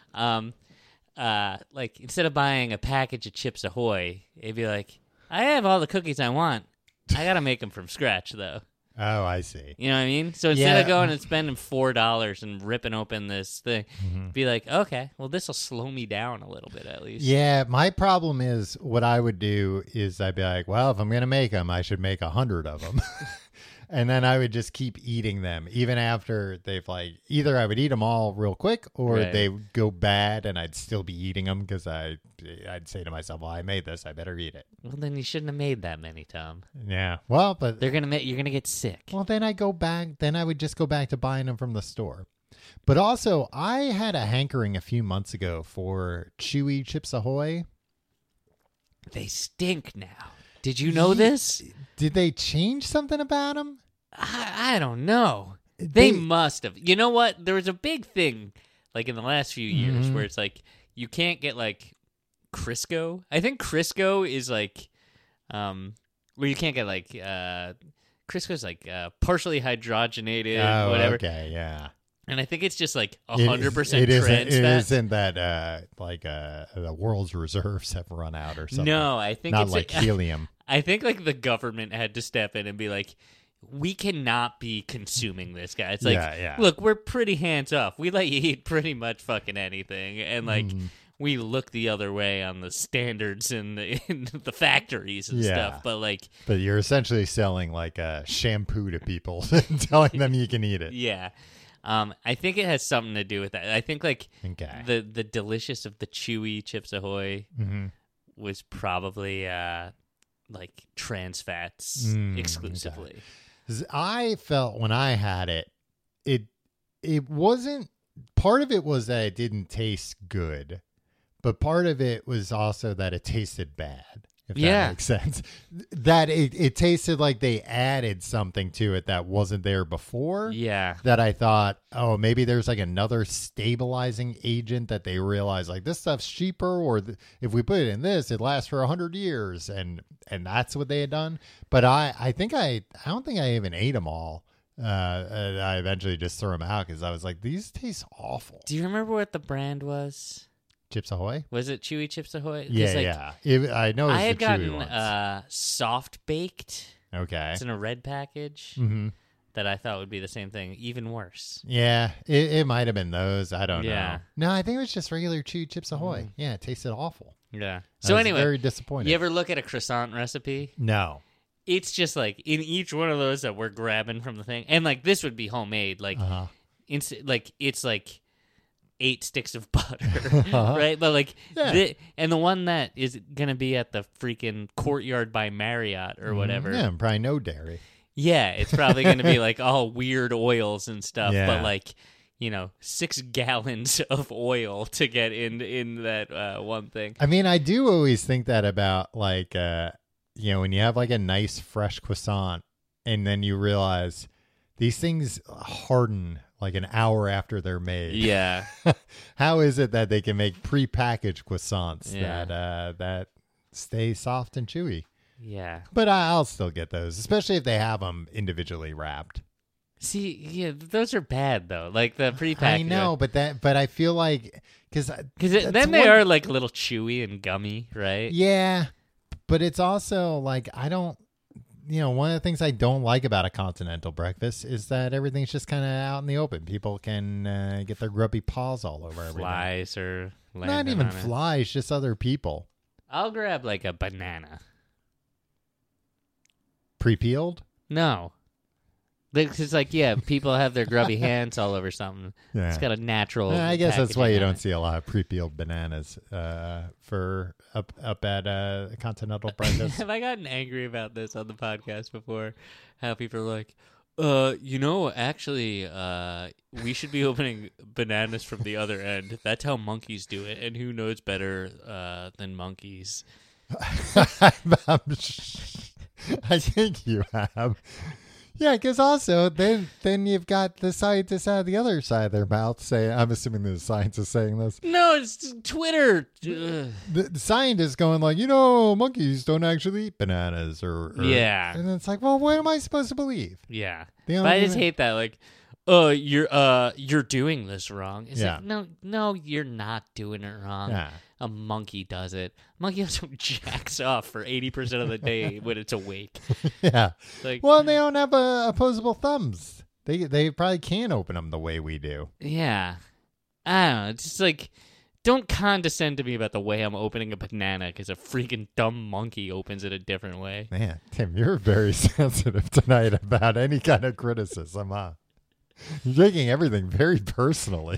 way. Like, instead of buying a package of Chips Ahoy, it'd be like, I have all the cookies I want. I got to make them from scratch, though.
Oh, I see.
You know what I mean? So instead of going and spending $4 and ripping open this thing, be like, okay, well, this will slow me down a little bit at least.
Yeah, my problem is what I would do is I'd be like, well, if I'm going to make them, I should make 100 of them. And then I would just keep eating them, even after they've like, either I would eat them all real quick or they would go bad and I'd still be eating them because I'd say to myself, well, I made this, I better eat it.
Well, then you shouldn't have made that many, Tom.
Yeah. Well, but
you're going to get sick.
Well, then I would just go back to buying them from the store. But also, I had a hankering a few months ago for chewy Chips Ahoy.
They stink now. Did you know this?
Did they change something about them?
I don't know. They must have. You know what? There was a big thing, like in the last few years, where it's like you can't get like Crisco. I think Crisco is like, where you can't get like Crisco's like partially hydrogenated, whatever.
Okay, yeah.
And I think it's just like 100% trans fat.
It isn't that the world's reserves have run out or something.
No, I think
not
it's
like helium.
I think like the government had to step in and be like, we cannot be consuming this, guy. It's like, look, we're pretty hands off. We let you eat pretty much fucking anything, and like we look the other way on the standards in the factories and stuff. But
you're essentially selling like a shampoo to people, and telling them you can eat it.
Yeah. I think it has something to do with that. I think like the delicious of the chewy Chips Ahoy was probably like trans fats exclusively.
Okay. I felt when I had it wasn't, part of it was that it didn't taste good, but part of it was also that it tasted bad. If that makes sense. That it tasted like they added something to it that wasn't there before.
Yeah.
That I thought, oh, maybe there's like another stabilizing agent that they realize like this stuff's cheaper, or if we put it in this, it lasts for 100 years. And that's what they had done. But I don't think I even ate them all. I eventually just threw them out because I was like, these taste awful.
Do you remember what the brand was?
Chips Ahoy?
Was it Chewy Chips Ahoy?
Yeah. I know it was
I had
the chewy ones.
gotten soft baked.
Okay.
It's in a red package that I thought would be the same thing, even worse.
Yeah, it might have been those. I don't know.
Yeah.
No, I think it was just regular chewy Chips Ahoy. Yeah, it tasted awful.
Yeah.
So anyway, very disappointed.
You ever look at a croissant recipe?
No.
It's just like in each one of those that we're grabbing from the thing, and like this would be homemade. Like, it's like 8 sticks of butter, right? But like, and the one that is gonna be at the freaking Courtyard by Marriott or whatever.
Yeah, probably no dairy.
Yeah, it's probably going to be like all weird oils and stuff,
Yeah.
but like, 6 gallons of oil to get in that one thing.
I mean, I do always think that about like, when you have like a nice fresh croissant and then you realize these things harden like an hour after they're made.
Yeah.
How is it that they can make prepackaged croissants
Yeah.
that stay soft and chewy?
Yeah.
But I'll still get those, especially if they have them individually wrapped.
See, yeah, those are bad though. Like the prepackaged.
I know, but I feel like because
then they are like a little chewy and gummy, right?
Yeah, but it's also like I don't. One of the things I don't like about a continental breakfast is that everything's just kind of out in the open. People can get their grubby paws all over everything.
Flies or
Not even flies, just other people.
I'll grab like a banana.
Pre-peeled?
No. It's like, yeah, people have their grubby hands all over something.
Yeah.
It's got a natural.
I guess that's why
packaging
you
on
don't
it.
see a lot of pre-peeled bananas for up at continental breakfast.
Have I gotten angry about this on the podcast before? How people are like, actually, we should be opening bananas from the other end. That's how monkeys do it, and who knows better than monkeys?
I think you have. Yeah, because also then you've got the scientists out of the other side of their mouth saying, I'm assuming the scientists saying this.
No, it's Twitter. Ugh.
The scientists going like, monkeys don't actually eat bananas or
Yeah.
And it's like, well, what am I supposed to believe?
Yeah,
They
but
don't
I just
even-
hate that. Like, you're doing this wrong. It's
Yeah.
like, no, you're not doing it wrong.
Yeah.
A monkey does it. Monkey also jacks off for 80% of the day when it's awake.
Yeah.
Like,
Well, they don't have opposable thumbs. They probably can't open them the way we do.
yeah, I don't know. It's just like, don't condescend to me about the way I'm opening a banana because a freaking dumb monkey opens it a different way.
Man, Tim, you're very sensitive tonight about any kind of criticism, huh? You're taking everything very personally.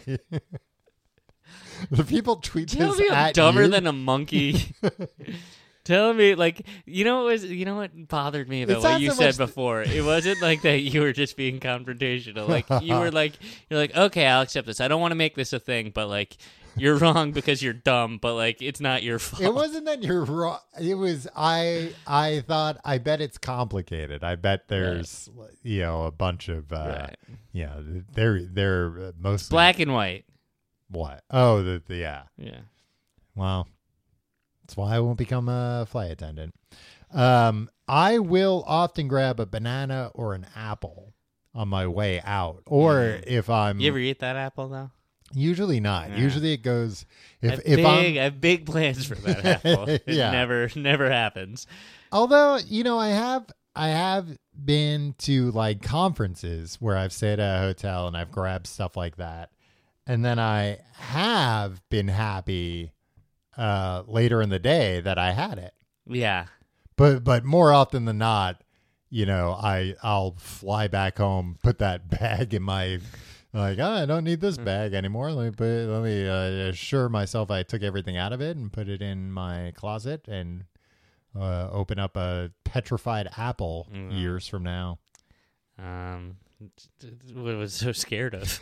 The people tweet
Tell
this
me I'm
at
dumber
you.
than a monkey. Tell me, like, what bothered me about
It's
what
not
you
so
said
much
before? It wasn't like that you were just being confrontational. Like, you're like, okay, I'll accept this. I don't want to make this a thing, but like, you're wrong because you're dumb, but like, it's not your fault.
It wasn't that you're wrong. It was I thought I bet it's complicated. I bet there's a bunch of
Right.
they're mostly
Black and white.
What? Oh, yeah.
Yeah.
Well, that's why I won't become a flight attendant. I will often grab a banana or an apple on my way out, or if I'm
You ever eat that apple though?
usually not.
Yeah.
Usually it goes
I have big plans for that apple. It
Yeah.
never happens.
Although, I have been to like conferences where I've stayed at a hotel and I've grabbed stuff like that. And then I have been happy later in the day that I had it.
Yeah.
But more often than not, I'll fly back home, put that bag in my I don't need this bag anymore. Let me assure myself I took everything out of it and put it in my closet and open up a petrified apple years from now.
What was so scared of?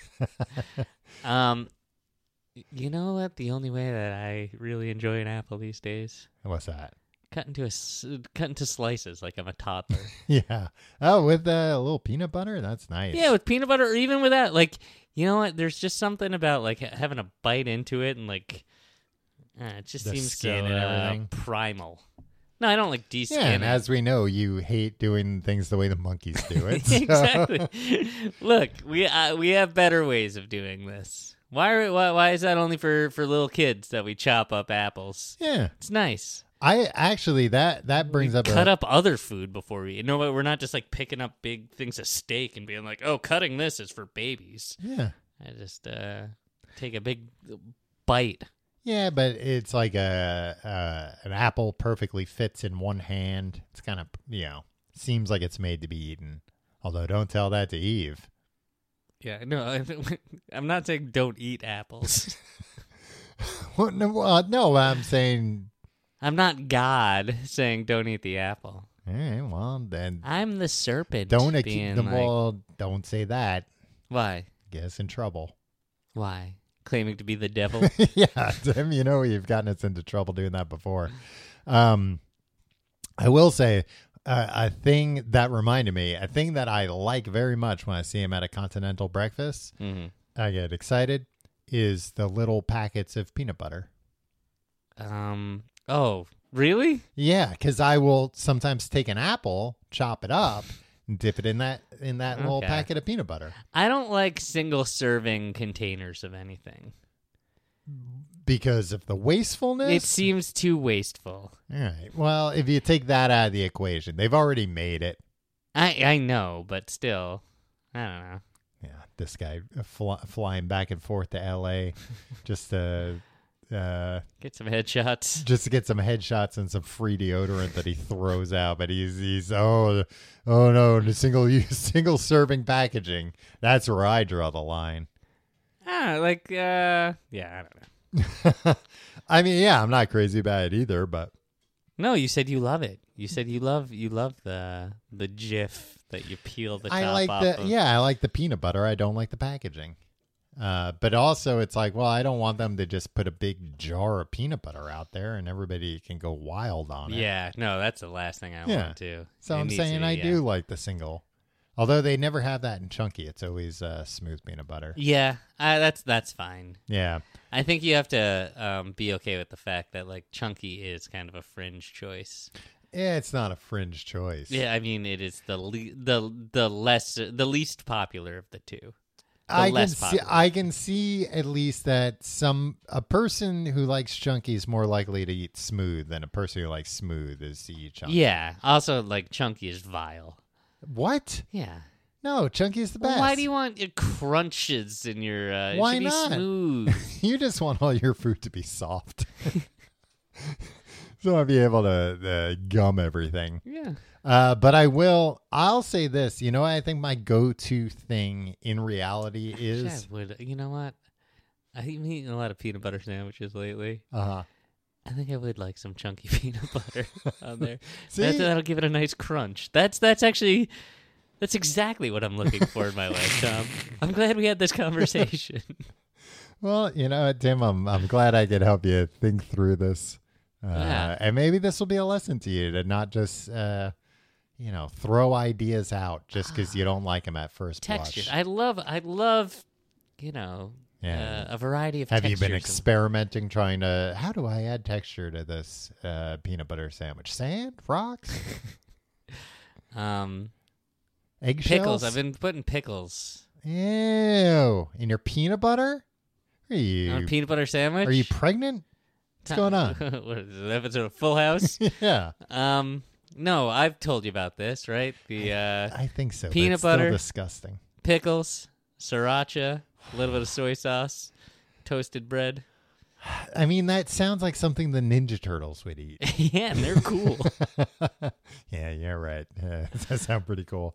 You know what? The only way that I really enjoy an apple these days,
What's that?
cut into slices like I'm a toddler.
Yeah. Oh, with a little peanut butter? That's nice.
Yeah, with peanut butter, or even without. Like, you know what? There's just something about like having a bite into it, and like, it just
The
seems
skin
so
and everything.
primal. No, I don't like deskin.
Yeah, and
it.
as we know, you hate doing things the way the monkeys do it. so-
Exactly. Look, we have better ways of doing this. Why is that only for little kids that we chop up apples?
Yeah.
It's nice.
I actually that brings up
Cut up other food before we. No, we're not just like picking up big things of steak and being like, "Oh, cutting this is for babies."
Yeah.
I just take a big bite.
Yeah, but it's like an apple perfectly fits in one hand. It's kind of, seems like it's made to be eaten. Although don't tell that to Eve.
Yeah, no, I'm not saying don't eat apples.
Well, no, I'm saying,
I'm not God saying don't eat the apple.
All right, well, then
I'm the serpent.
don't
being
them
like,
all. Don't say that.
Why?
Get us in trouble.
Why? Claiming to be the devil?
Yeah, Tim, you know you've gotten us into trouble doing that before. I will say a thing that reminded me, a thing that I like very much when I see him at a continental breakfast, I get excited, is the little packets of peanut butter.
Oh, really?
Yeah, because I will sometimes take an apple, chop it up, and dip it in that little
Okay.
packet of peanut butter.
I don't like single serving containers of anything.
Because of the wastefulness?
It seems too wasteful.
All right. Well, if you take that out of the equation, they've already made it.
I know, but still, I don't know.
Yeah, this guy flying back and forth to L.A. just to
Get some headshots.
just to get some headshots and some free deodorant that he throws out. But he's oh no, the single serving packaging. That's where I draw the line.
Yeah, I don't know.
I mean, yeah, I'm not crazy about it either, but
No, you said you love it. You said you love the Jif that you peel the top
I like
off
the
of.
I like the peanut butter. I don't like the packaging. But also, it's like, well, I don't want them to just put a big jar of peanut butter out there and everybody can go wild on it.
Yeah, no, that's the last thing I
Yeah.
want to.
So
It
I'm
needs
saying
to,
I
yeah.
do like the single. Although they never have that in chunky. It's always smooth peanut butter.
Yeah, that's fine.
Yeah.
I think you have to be okay with the fact that like chunky is kind of a fringe choice.
Yeah, it's not a fringe choice.
Yeah, I mean it is the least popular of the two.
I can see at least that a person who likes chunky is more likely to eat smooth than a person who likes smooth is to eat chunky.
Yeah. Also, like chunky is vile.
What?
Yeah.
No, chunky is the best.
Why do you want your crunches in your?
Why
it should
not?
be smooth.
You just want all your food to be soft. So I'll be able to gum everything.
Yeah.
But I'll say this. You know what I think my go-to thing in reality is?
You know what? I've been eating a lot of peanut butter sandwiches lately.
Uh-huh.
I think I would like some chunky peanut butter on there.
See?
That'll give it a nice crunch. That's exactly what I'm looking for in my life, Tom. I'm glad we had this conversation.
Well, you know what, Tim, I'm glad I could help you think through this.
Yeah.
And maybe this will be a lesson to you to not just, throw ideas out just because you don't like them at first
Textures.
blush.
I love,
Yeah.
a variety of
Have
textures.
you been experimenting trying to, how do I add texture to this peanut butter sandwich? Sand? Rocks? Eggshells?
Pickles. I've been putting pickles
Ew. In your peanut butter?
on a peanut butter sandwich.
Are you pregnant? What's going on?
What is it, an episode of Full House?
Yeah.
No, I've told you about this, right? The
I think so.
peanut
but it's
butter.
Still disgusting.
pickles, sriracha, a little bit of soy sauce, toasted bread.
I mean, that sounds like something the Ninja Turtles would eat.
Yeah, and they're cool.
Yeah, right. That sounds pretty cool.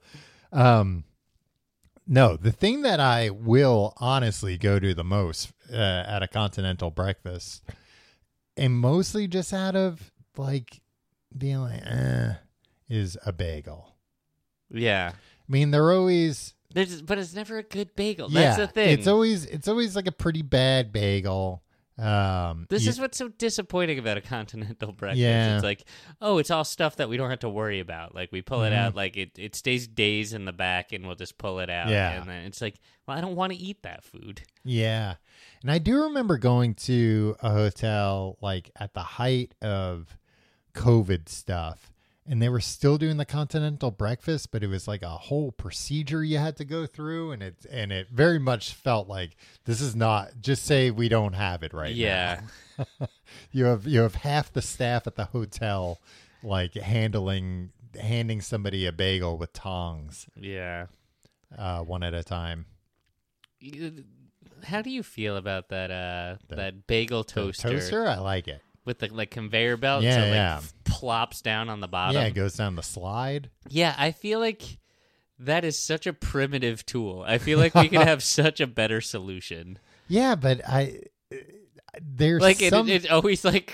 No, the thing that I will honestly go to the most at a continental breakfast, and mostly just out of like being like, is a bagel.
Yeah.
I mean, they're always
But it's never a good bagel.
yeah.
That's the thing.
It's always like a pretty bad bagel.
This is what's so disappointing about a continental breakfast.
Yeah.
It's like, oh, it's all stuff that we don't have to worry about. Like we pull it out, like it stays days in the back, and we'll just pull it out.
Yeah.
And then it's like, well, I don't want to eat that food.
Yeah. And I do remember going to a hotel like at the height of COVID stuff, and they were still doing the continental breakfast, but it was like a whole procedure you had to go through, and it very much felt like this is not just say we don't have it right
Yeah.
now. You have half the staff at the hotel like handing somebody a bagel with tongs
Yeah.
one at a time.
How do you feel about that that bagel toaster,
I like it.
with the like conveyor belt?
Yeah,
so it, like,
yeah.
plops down on the bottom.
Yeah, it goes down the slide.
Yeah, I feel like that is such a primitive tool. I feel like we could have such a better solution.
Yeah, but there's
Like
some...
it always like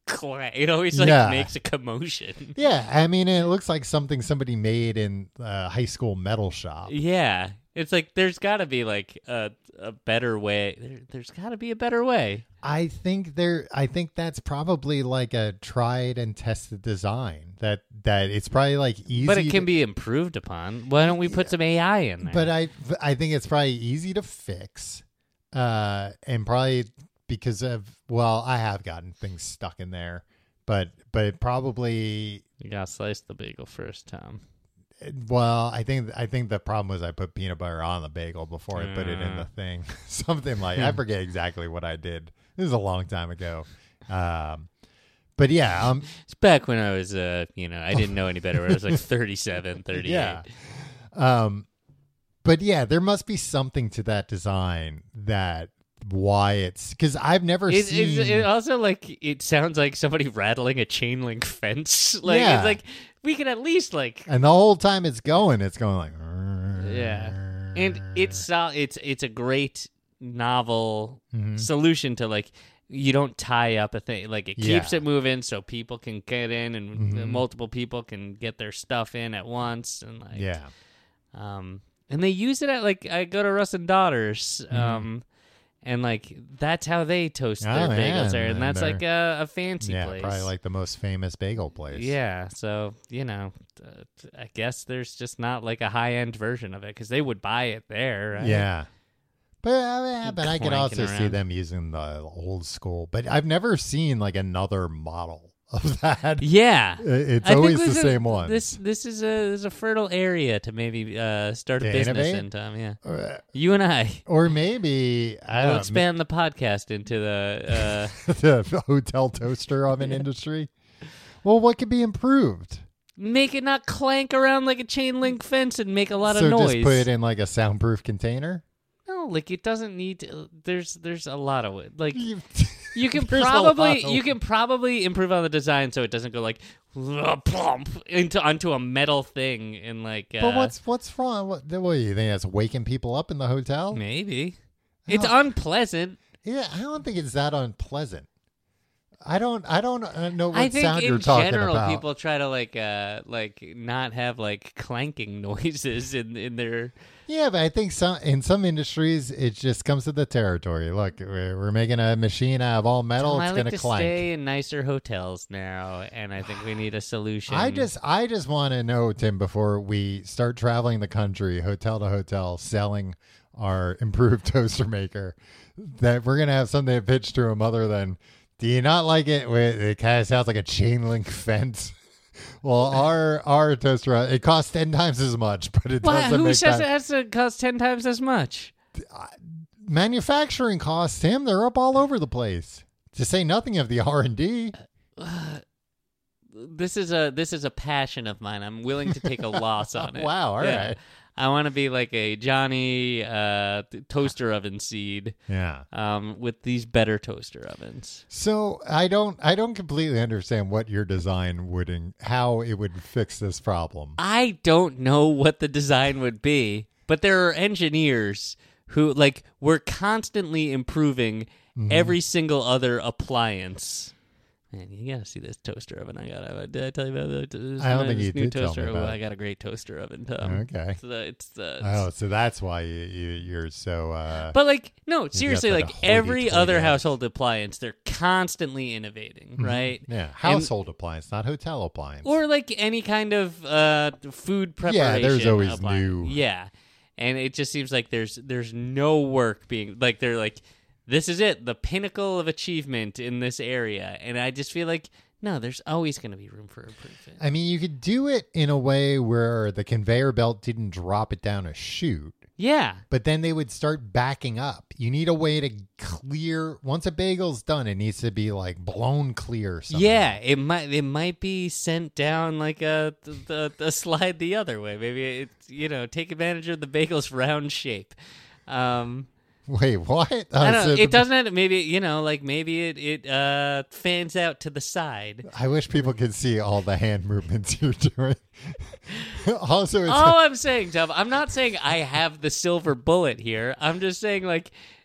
It always like
Yeah.
makes a commotion.
Yeah, I mean, it looks like something somebody made in a high school metal shop.
Yeah, it's like there's got to be like a better way. There's got to be a better way.
I think that's probably like a tried and tested design. That it's probably like easy,
But it can be improved upon. Why don't we put some AI in there?
But I think it's probably easy to fix, and probably because of I have gotten things stuck in there, but it probably
You gotta slice the bagel first, Tom.
I think the problem was I put peanut butter on the bagel before I put it in the thing. Something like I forget exactly what I did. This is a long time ago. But yeah,
It's back when I was, I didn't know any better. When I was like 37, 38.
yeah. But yeah, there must be something to that design that why it's because I've never seen.
It also like it sounds like somebody rattling a chain link fence. Like
Yeah.
it's like we can at least like
And the whole time it's going like
yeah. And it's a great novel
Mm-hmm.
solution to like you don't tie up a thing. Like it keeps
Yeah. Mm-hmm.
it moving so people can get in and multiple people can get their stuff in at once and like
yeah.
And they use it at like I go to Russ and Daughters and like that's how they toast their
Oh, yeah,
bagels there and
and
that's like a fancy
Yeah,
place.
probably like the most famous bagel place.
Yeah, so I guess there's just not like a high end version of it because they would buy it there. Right?
Yeah. But I could
Clanking
also see
around.
them using the old school. But I've never seen like another model of that.
Yeah,
It's
I think
always the
this is-
same one.
This is a fertile area to maybe start a
To
business
innovate?
in, Tom. Yeah, you and I
Or maybe I
will
don't
expand the podcast into the.
the hotel toaster oven industry. Well, what could be improved?
Make it not clank around like a chain link fence and make a lot
So
of noise.
just put it in like a soundproof container.
No, like it doesn't need to. There's a lot of it. Like
You-
you can
There's a lot of-
probably improve on the design so it doesn't go like plump onto a metal thing and like.
But what's wrong? What do you think? That's waking people up in the hotel?
maybe it's unpleasant.
Yeah, I don't think it's that unpleasant. I don't know what
I think
sound
in
you're talking
general
about.
people try to like not have like clanking noises in their.
Yeah, but I think in some industries it just comes to the territory. Look, we're making a machine out of all metal.
I
It's
like
going
to
clank.
stay in nicer hotels now, and I think we need a solution.
I just want to know, Tim, before we start traveling the country, hotel to hotel, selling our improved toaster maker, that we're going to have something to pitch to them other than, do you not like it? It kind of sounds like a chain link fence. Well, our toaster, it costs 10 times as much, but it
Why,
doesn't
who
make
says
that.
it has to cost 10 times as much?
Manufacturing costs, Tim, they're up all over the place. To say nothing of the R&D.
This is a passion of mine. I'm willing to take a loss on it.
Wow, all
Yeah.
right.
I want to be like a Johnny toaster oven seed
Yeah.
with these better toaster ovens.
So I don't completely understand what your design how it would fix this problem.
I don't know what the design would be, but there are engineers who like we're constantly improving every single other appliance. Man, you gotta see this toaster oven I got. Did I tell you about this?
I don't think you
new
did tell me
toaster.
about it.
I got a great toaster oven, Tom.
Okay.
It's
Oh, so that's why you're so.
But like, no, seriously,
that
like every
hoity-toity
other
ass.
household appliance, they're constantly innovating, right?
Yeah, household appliance, not hotel appliance.
Or like any kind of food preparation.
there's always
appliance.
new.
Yeah, and it just seems like there's no work being like they're like this is it, the pinnacle of achievement in this area, and I just feel like no, there's always going to be room for improvement.
I mean, you could do it in a way where the conveyor belt didn't drop it down a chute,
Yeah.
but then they would start backing up. You need a way to clear. Once a bagel's done, it needs to be like blown clear. Somehow.
Yeah, it might be sent down like a slide the other way. Maybe it's take advantage of the bagel's round shape.
Wait, what?
I don't know.
So
It doesn't. Maybe maybe it fans out to the side.
I wish people could see all the hand movements you're doing. Also, it's
All I'm saying, Tom, I'm not saying I have the silver bullet here. I'm just saying like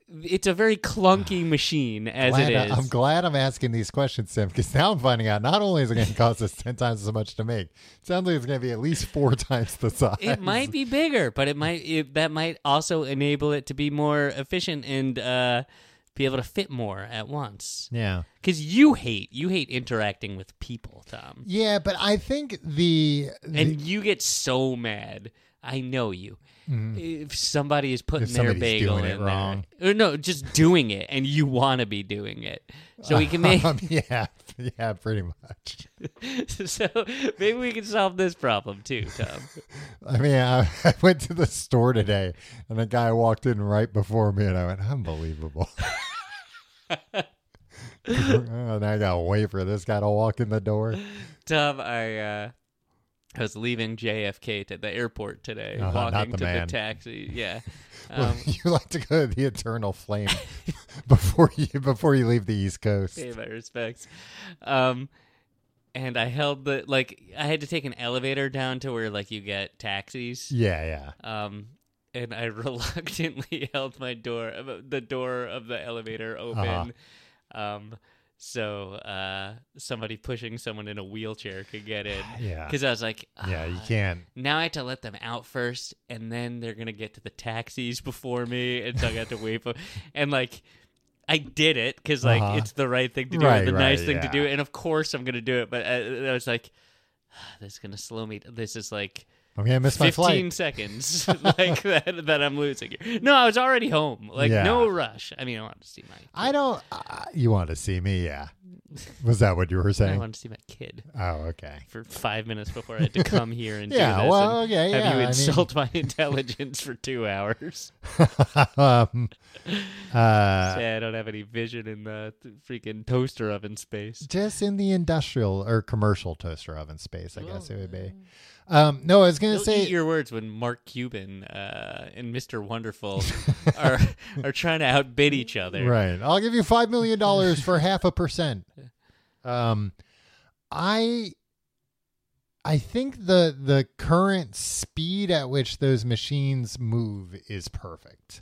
it's a very clunky machine as it is.
I'm glad I'm asking these questions, Tim, because now I'm finding out not only is it going to cost us 10 times as much to make, it sounds like it's going to be at least 4 times the size.
It might be bigger, but that might also enable it to be more efficient and be able to fit more at once.
Yeah.
Because you hate interacting with people, Tom.
Yeah, but I think
and you get so mad. I know you. If somebody is putting their bagel
doing it
in
wrong.
there, or no, just doing it, and you want to be doing it, so we can make.
yeah, pretty much.
So maybe we can solve this problem too, Tom.
I mean, I went to the store today, and a guy walked in right before me, and I went, "Unbelievable." And I gotta wait for this guy to walk in the door.
Tom, I was leaving JFK to the airport today,
not
walking
the
to
man.
the taxi. Yeah.
Well, you like to go to the eternal flame before you leave the East Coast.
Pay my respects. And I held I had to take an elevator down to where you get taxis.
Yeah.
And I reluctantly held the door of the elevator open. So somebody pushing someone in a wheelchair could get in.
Yeah.
Because I was like,
Yeah, you can't.
Now I have to let them out first, and then they're going to get to the taxis before me, and so I got to wait for... And, I did it, because, it's the right thing to do,
Right,
the nice thing to
yeah.
do, and of course I'm going to do it, but I was like, this is going to slow me... This is,
I'm gonna miss my
15
flight.
seconds that I'm losing here. No, I was already home.
Yeah.
No rush. I mean, I wanted to see my kid.
I don't. You want to see me? Yeah. Was that what you were
I
saying?
wanted to see my kid
Oh, okay.
for 5 minutes before I had to come here and
Yeah,
do this.
well,
and
okay,
have
yeah,
you
I mean-
insult my intelligence for 2 hours? Say I don't have any vision in the freaking toaster oven space.
Just in the industrial or commercial toaster oven space, I guess it would be. No, I was gonna
You'll
say.
eat your words when Mark Cuban and Mr. Wonderful are trying to outbid each other.
Right. I'll give you $5 million for 0.5%. I think the current speed at which those machines move is perfect.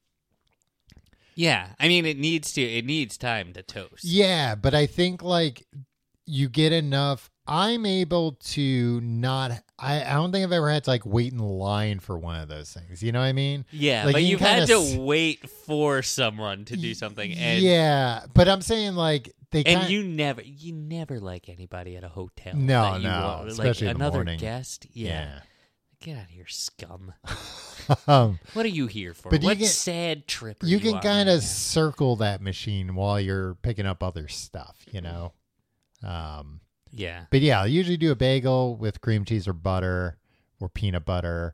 Yeah, I mean it needs time to toast.
Yeah, but I think you get enough. I'm able to not. I don't think I've ever had to wait in line for one of those things. You know what I mean?
Yeah,
Like,
but
you
you've
kinda
had to wait for someone to do something, and
yeah, but I'm saying they
and you never like anybody at a hotel.
No,
that you
no,
want,
especially in the
another
morning.
guest. Yeah. Get out of here, scum.
Yeah.
What are you here for?
But you
What
can-
sad trip are
You
you
can
on
kind
right
of
now?
circle that machine while you're picking up other stuff, you know?
Yeah.
But yeah, I'll usually do a bagel with cream cheese or butter or peanut butter.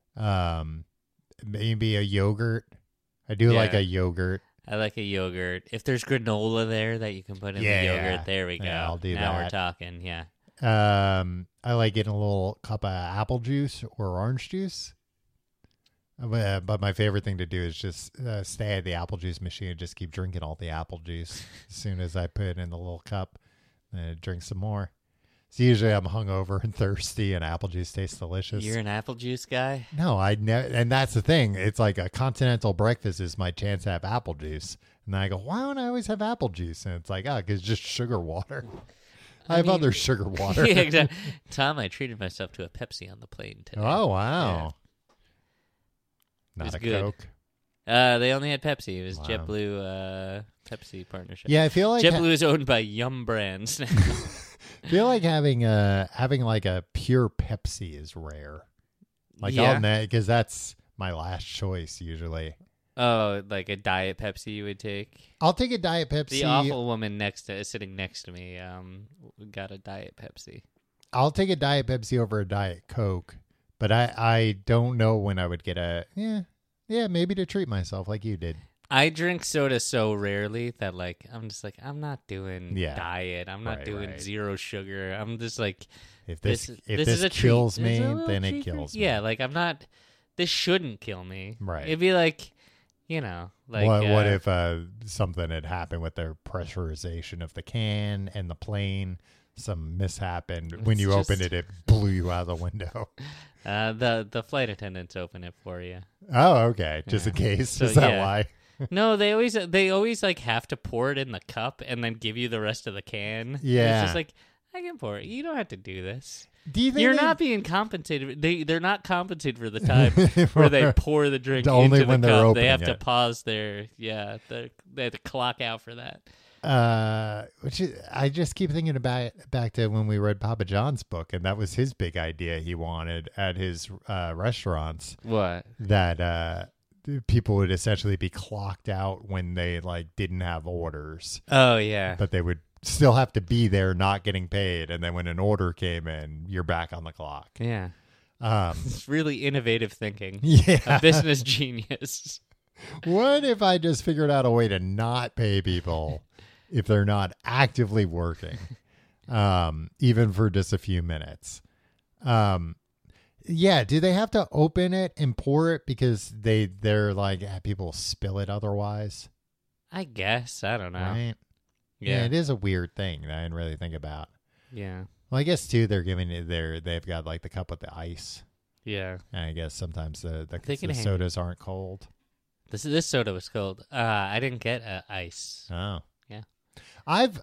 Maybe a yogurt. I do like
Yeah.
a yogurt.
I like a yogurt. If there's granola there that you can put in
Yeah,
the yogurt, there we go.
yeah, I'll do
now
that.
we're talking, yeah.
I like getting a little cup of apple juice or orange juice. But my favorite thing to do is just stay at the apple juice machine and just keep drinking all the apple juice as soon as I put it in the little cup and drink some more. So usually I'm hungover and thirsty and apple juice tastes delicious.
You're an apple juice guy?
No, I never, and that's the thing. It's like a continental breakfast is my chance to have apple juice. And then I go, why don't I always have apple juice? And it's like, because it's just sugar water. I have
mean-
other sugar water.
Yeah, exactly. Tom, I treated myself to a Pepsi on the plane today.
Oh, wow. Not
was
a
good.
Coke.
They only had Pepsi. It was
Wow.
JetBlue Pepsi partnership.
Yeah, I feel like
JetBlue is owned by Yum Brands now.
I feel like having like a pure Pepsi is rare. Like
Yeah.
because that's my last choice usually.
Oh, like a Diet Pepsi you would take?
I'll take a Diet Pepsi.
The awful woman sitting next to me got a Diet Pepsi.
I'll take a Diet Pepsi over a Diet Coke, but I don't know when I would get maybe to treat myself like you did.
I drink soda so rarely that I'm just like, I'm not doing
Yeah.
diet. I'm not
Right,
doing
right.
zero sugar. I'm just like,
If
this
this
is a
kills
treat.
me,
Is it a little
then it
treat for-
kills me.
Yeah, I'm not. This shouldn't kill me.
Right.
It'd be like,
what if something had happened with the pressurization of the can and the plane? Some mishap, and when
It's
you
just-
opened it, it blew you out of the window.
the flight attendants open it for you.
Oh, okay. Just
Yeah.
in case.
So,
Is that
yeah.
why?
No, they always like have to pour it in the cup and then give you the rest of the can.
Yeah.
It's just like, I can pour it. You don't have to do this.
Do you think
You're
they-
not being compensated. They're not compensated for the time where they pour the drink
Only
into
when
the
they're
cup.
opening
They have to
it.
pause their they have to clock out for that.
Which is, I just keep thinking about back to when we read Papa John's book, and that was his big idea he wanted at his restaurants,
What?
that people would essentially be clocked out when they like didn't have orders,
Oh yeah.
but they would still have to be there not getting paid, and then when an order came in, you're back on the clock.
Yeah.
Um,
It's really innovative thinking.
yeah.
A business genius.
What if I just figured out a way to not pay people if they're not actively working, even for just a few minutes? Yeah, do they have to open it and pour it because they're like people spill it otherwise?
I guess. I don't know.
Right? Yeah, it is a weird thing that I didn't really think about.
Yeah.
Well, I guess too they're giving it they've got like the cup with the ice,
Yeah.
and I guess sometimes the
They can hang-
sodas aren't cold.
This soda was cold. I didn't get ice.
Oh.
Yeah.
I've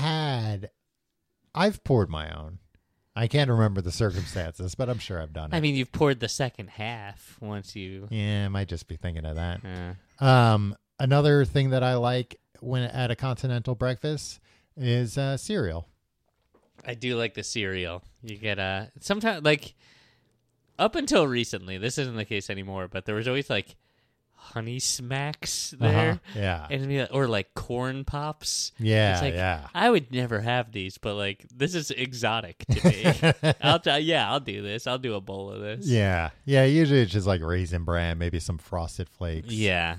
poured my own. I can't remember the circumstances, but I'm sure I've done it.
I mean, you've poured the second half once you.
yeah, I might just be thinking of that.
Uh,
Another thing that I like when at a continental breakfast is cereal.
I do like the cereal. You get sometimes like up until recently, this isn't the case anymore, but there was always like Honey Smacks there.
Yeah.
And it'd be or like Corn Pops.
Yeah,
It's like,
yeah.
I would never have these, but like this is exotic to me. I'll do this. I'll do a bowl of this.
Yeah. Yeah, usually it's just like Raisin Bran, maybe some Frosted Flakes.
Yeah.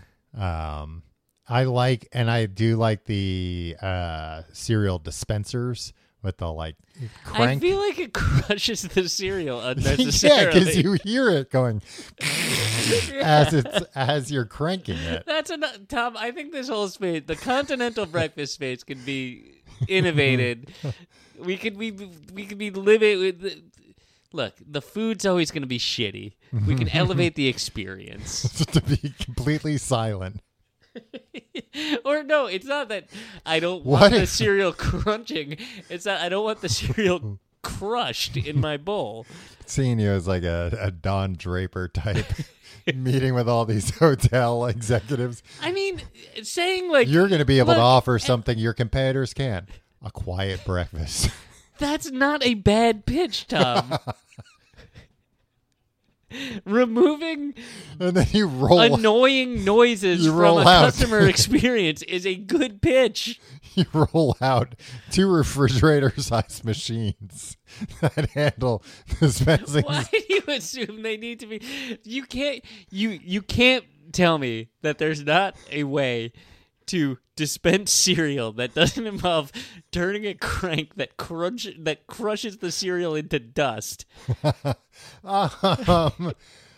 I do like the cereal dispensers with the like crank.
I feel like it crushes the cereal
yeah,
unnecessarily.
because you hear it going as you're cranking it.
That's enough, Tom. I think this whole space, the continental breakfast space, could be innovated. We could be living with. Look, the food's always going to be shitty. We can elevate the experience.
To be completely silent.
Or no, it's not that I don't
What
want the
if-
cereal crunching. It's that I don't want the cereal crushed in my bowl.
Seeing you as like a Don Draper type meeting with all these hotel executives.
I mean, saying like
You're going to be able
look,
to offer something your competitors can't. A quiet breakfast.
That's not a bad pitch, Tom. Removing
And then you roll
annoying noises
You
from
roll
a
out.
customer experience is a good pitch.
you roll out 2 refrigerator-sized machines that handle dispensing.
Why do you assume they need to be? You can't tell me that there's not a way to dispense cereal that doesn't involve turning a crank that crushes the cereal into dust.
I'm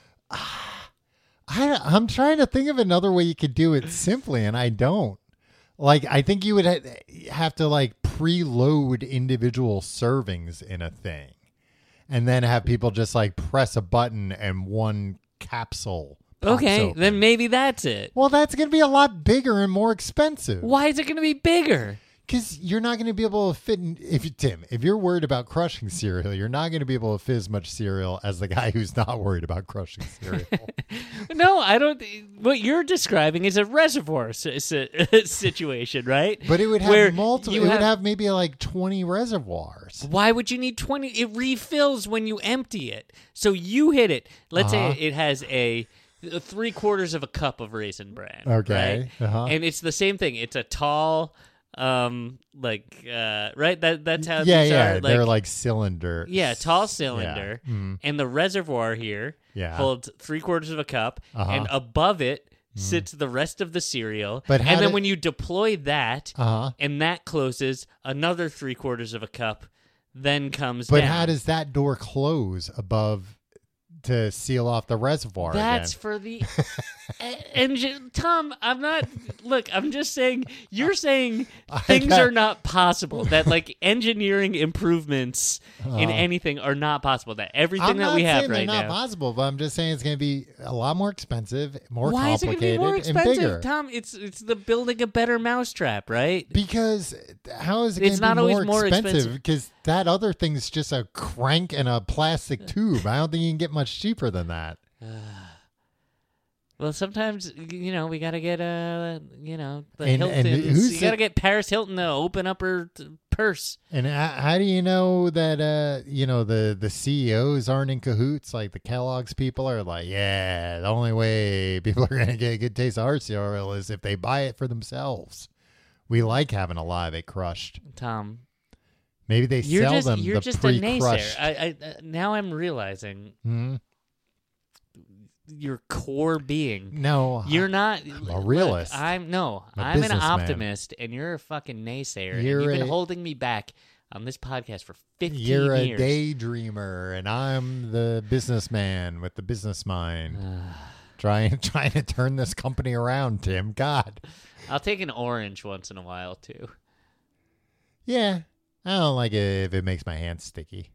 trying to think of another way you could do it simply, and I don't. Like, I think you would have to like preload individual servings in a thing, and then have people just like press a button and one capsule. pops
Okay,
open.
then maybe that's it.
Well, that's going to be a lot bigger and more expensive.
Why is it going to be bigger?
Because you're not going to be able to fit in. If you're worried about crushing cereal, you're not going to be able to fit as much cereal as the guy who's not worried about crushing cereal.
No, I don't. What you're describing is a reservoir situation, right?
But it would
Where
have multiple.
you
It would have maybe like 20 reservoirs.
Why would you need 20? It refills when you empty it. So you hit it. Let's say
Uh-huh.
it has a 3/4 of a cup of Raisin Bran.
Okay,
Right?
uh-huh.
And it's the same thing. It's a tall, right? That's how
Yeah,
these
yeah.
are.
They're like cylinder.
Yeah, tall cylinder.
Yeah. Mhm.
And the reservoir here
Yeah.
holds 3/4 of a cup.
Uh-huh.
And above it sits the rest of the cereal.
But how
and then
did-
when you deploy that,
Uh-huh.
and that closes, another 3/4 of a cup then comes
But
down.
how does that door close above to seal off the reservoir
That's
again.
for the engine. Tom, I'm not. Look, I'm just saying. You're saying things are not possible. That like engineering improvements in anything are not possible. That everything
I'm
that
not
we have
saying
right
they're not
now.
possible, but I'm just saying it's going to be a lot more expensive, more
Why is it going to
complicated,
be more
and
expensive,
bigger.
Tom? It's the building a better mousetrap, right?
Because how is it going
It's
to
not
be
always
more
more
expensive?
expensive.
Because that other thing's just a crank and a plastic tube. I don't think you can get much cheaper than that.
Well, sometimes we gotta get the
And
Hilton.
who's
You gotta
the-
get Paris Hilton to open up her purse.
And how do you know that the CEOs aren't in cahoots? Like the Kellogg's people are like, yeah, the only way people are going to get a good taste of our cereal is if they buy it for themselves. We like having a lot of it crushed.
Tom,
Maybe they sell them
you're
the
just a naysayer.
pre-crushed.
Now I'm realizing
Hmm?
your core being.
No,
You're not.
I'm a realist.
Look, I'm an
businessman.
optimist, and you're a fucking naysayer.
You're
and you've been
a-
holding me back on this podcast for 15
you're
years.
a daydreamer, and I'm the businessman with the business mind, trying to turn this company around. Tim, God,
I'll take an orange once in a while too.
yeah, I don't like it if it makes my hands sticky.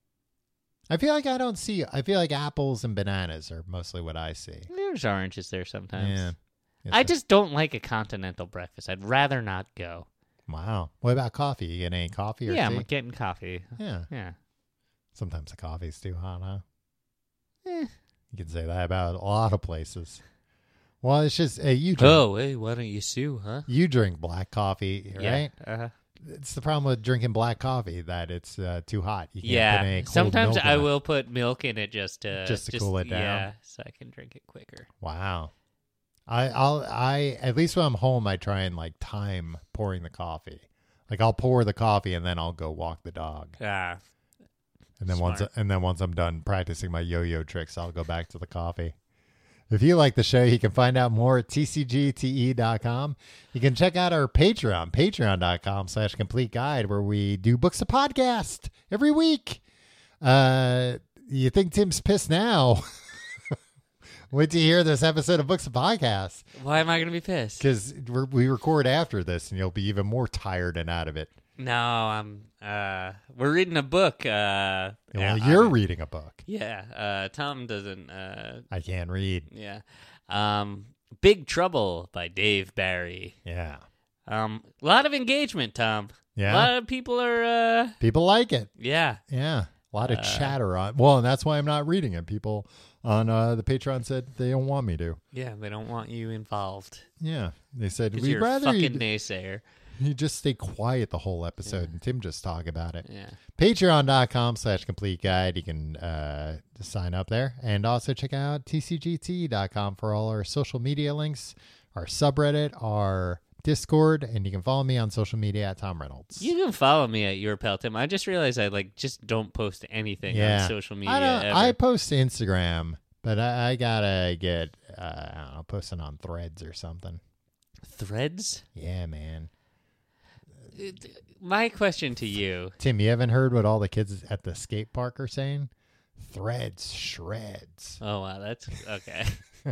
I feel like I feel like apples and bananas are mostly what I see.
There's oranges there sometimes.
Yeah.
I just don't like a continental breakfast. I'd rather not go.
Wow. What about coffee? You get any coffee or
Yeah,
tea?
I'm getting coffee.
Yeah.
Yeah.
Sometimes the coffee's too hot, huh?
Eh.
You can say that about a lot of places. Well, it's just you drink.
Oh, hey, why don't you sue, huh?
You drink black coffee, right?
Yeah. Uh-huh.
It's the problem with drinking black coffee that it's too hot. You can't put
Yeah.
any cold
Sometimes
milk in
I
it.
will put milk in it just to
cool it down?
Yeah, so I can drink it quicker.
Wow. I at least when I'm home, I try and like time pouring the coffee. Like I'll pour the coffee and then I'll go walk the dog.
Ah.
And then
Smart.
once I'm done practicing my yo-yo tricks, I'll go back to the coffee. If you like the show, you can find out more at tcgte.com. You can check out our Patreon, patreon.com/complete guide, where we do books of podcast every week. You think Tim's pissed now? Wait till you hear this episode of Books of Podcast,
Why am I going to be pissed?
because we record after this, and you'll be even more tired and out of it.
No, I'm. We're reading a book.
Well, you're reading a book.
Yeah. Tom doesn't.
I can't read.
Yeah. Big Trouble by Dave Barry.
Yeah.
A lot of engagement, Tom.
Yeah.
A lot of people are.
People like it.
Yeah.
Yeah. A lot of chatter on. Well, and that's why I'm not reading it. People on the Patreon said they don't want me to.
Yeah. They don't want you involved.
Yeah. They said,
'Cause
we'd
you're a
rather
fucking
you
naysayer.
just stay quiet the whole episode and Tim just talk about it.
Yeah.
Patreon.com/complete guide. You can sign up there. And also check out tcgt.com for all our social media links, our subreddit, our Discord, and you can follow me on social media at Tom Reynolds.
You can follow me at Your Pal Tim. I just realized I just don't post anything on social media.
I
ever.
post to Instagram, but I gotta get I don't know, posting on Threads or something.
Threads?
Yeah, man.
My question to you.
Tim, you haven't heard what all the kids at the skate park are saying? Threads, shreds.
Oh wow, that's okay.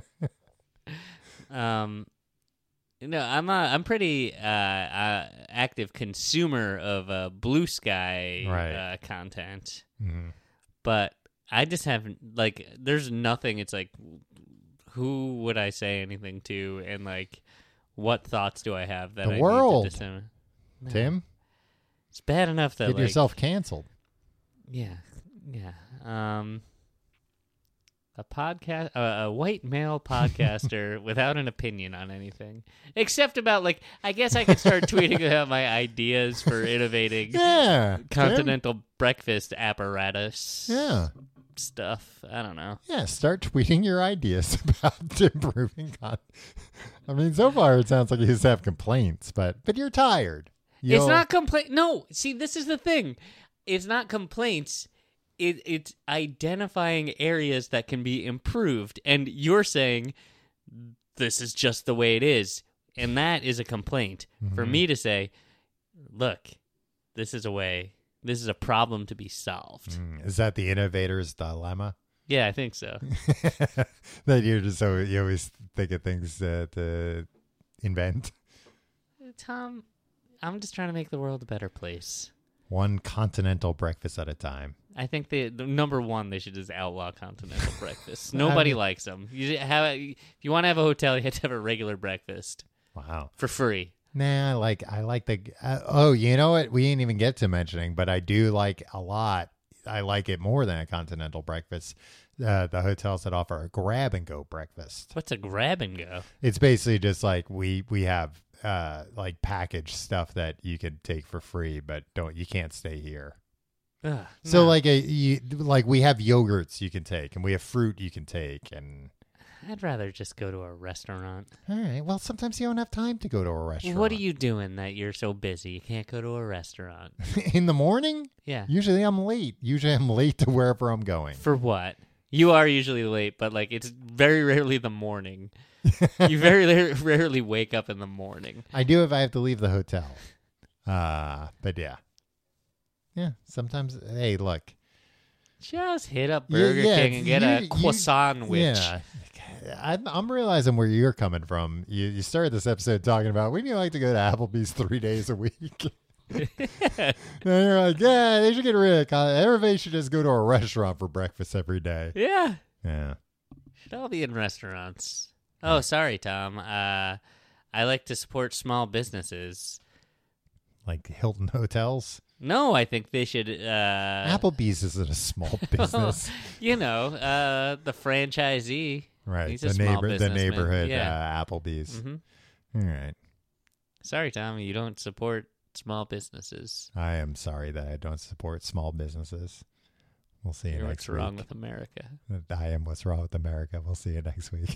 I'm pretty active consumer of Blue Sky
Right.
content,
Mhm.
but I just haven't there's nothing. It's like, who would I say anything to, and what thoughts do I have that
The
I
world.
need to discern? No.
Tim,
It's bad enough that
get yourself canceled.
Yeah. A podcast, a white male podcaster without an opinion on anything, except about I guess I could start tweeting about my ideas for innovating
Yeah. Tim.
continental breakfast apparatus.
Yeah.
Stuff. I don't know.
Yeah, start tweeting your ideas about improving content. I mean, so far it sounds like you just have complaints, but you're tired.
It's not complaint. No, see, this is the thing. It's not complaints. It's identifying areas that can be improved, and you're saying this is just the way it is, and that is a complaint. For me to say, look, this is a way. This is a problem to be solved.
Is that the innovator's dilemma?
Yeah, I think so.
That you're just so you always think of things to invent.
Tom, I'm just trying to make the world a better place.
One continental breakfast at a time.
I think the number one, they should just outlaw continental breakfast. Nobody likes them. If you want to have a hotel, you have to have a regular breakfast
Wow.
for free.
Nah, I like the. Oh, you know what? We didn't even get to mentioning, but I do like a lot. I like it more than a continental breakfast. The hotels that offer a grab and go breakfast.
What's a grab and go?
It's basically just like we have like packaged stuff that you could take for free, but you can't stay here.
Ugh,
So
no.
like we have yogurts you can take, and we have fruit you can take, and
I'd rather just go to a restaurant.
all right. Well, sometimes you don't have time to go to a restaurant.
What are you doing that you're so busy you can't go to a restaurant?
in the morning?
Yeah.
Usually I'm late. Usually I'm late to wherever I'm going.
For what? You are usually late, but like it's very rarely the morning. You very rarely wake up in the morning.
I do if I have to leave the hotel. But yeah. Yeah, sometimes, hey, look.
Just hit up Burger King and get a croissant witch.
Yeah. I'm realizing where you're coming from. You started this episode talking about, wouldn't you like to go to Applebee's 3 days a week? Then you're like, yeah, they should get rid of it. Everybody should just go to a restaurant for breakfast every day.
Yeah.
Yeah.
Should all be in restaurants. Oh, sorry, Tom. I like to support small businesses.
Like Hilton Hotels.
No, I think they should.
Applebee's isn't a small business.
You know, the franchisee.
Right.
He's
The
a small businessman.
neighborhood
Yeah.
Applebee's.
Mhm.
All right.
Sorry, Tom. You don't support small businesses.
I am sorry that I don't support small businesses. We'll see you
You're
next
what's
week.
wrong with America.
I am what's wrong with America. We'll see you next week.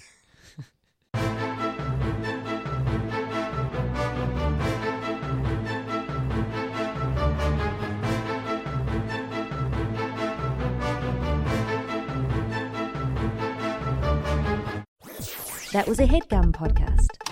That was a HeadGum podcast.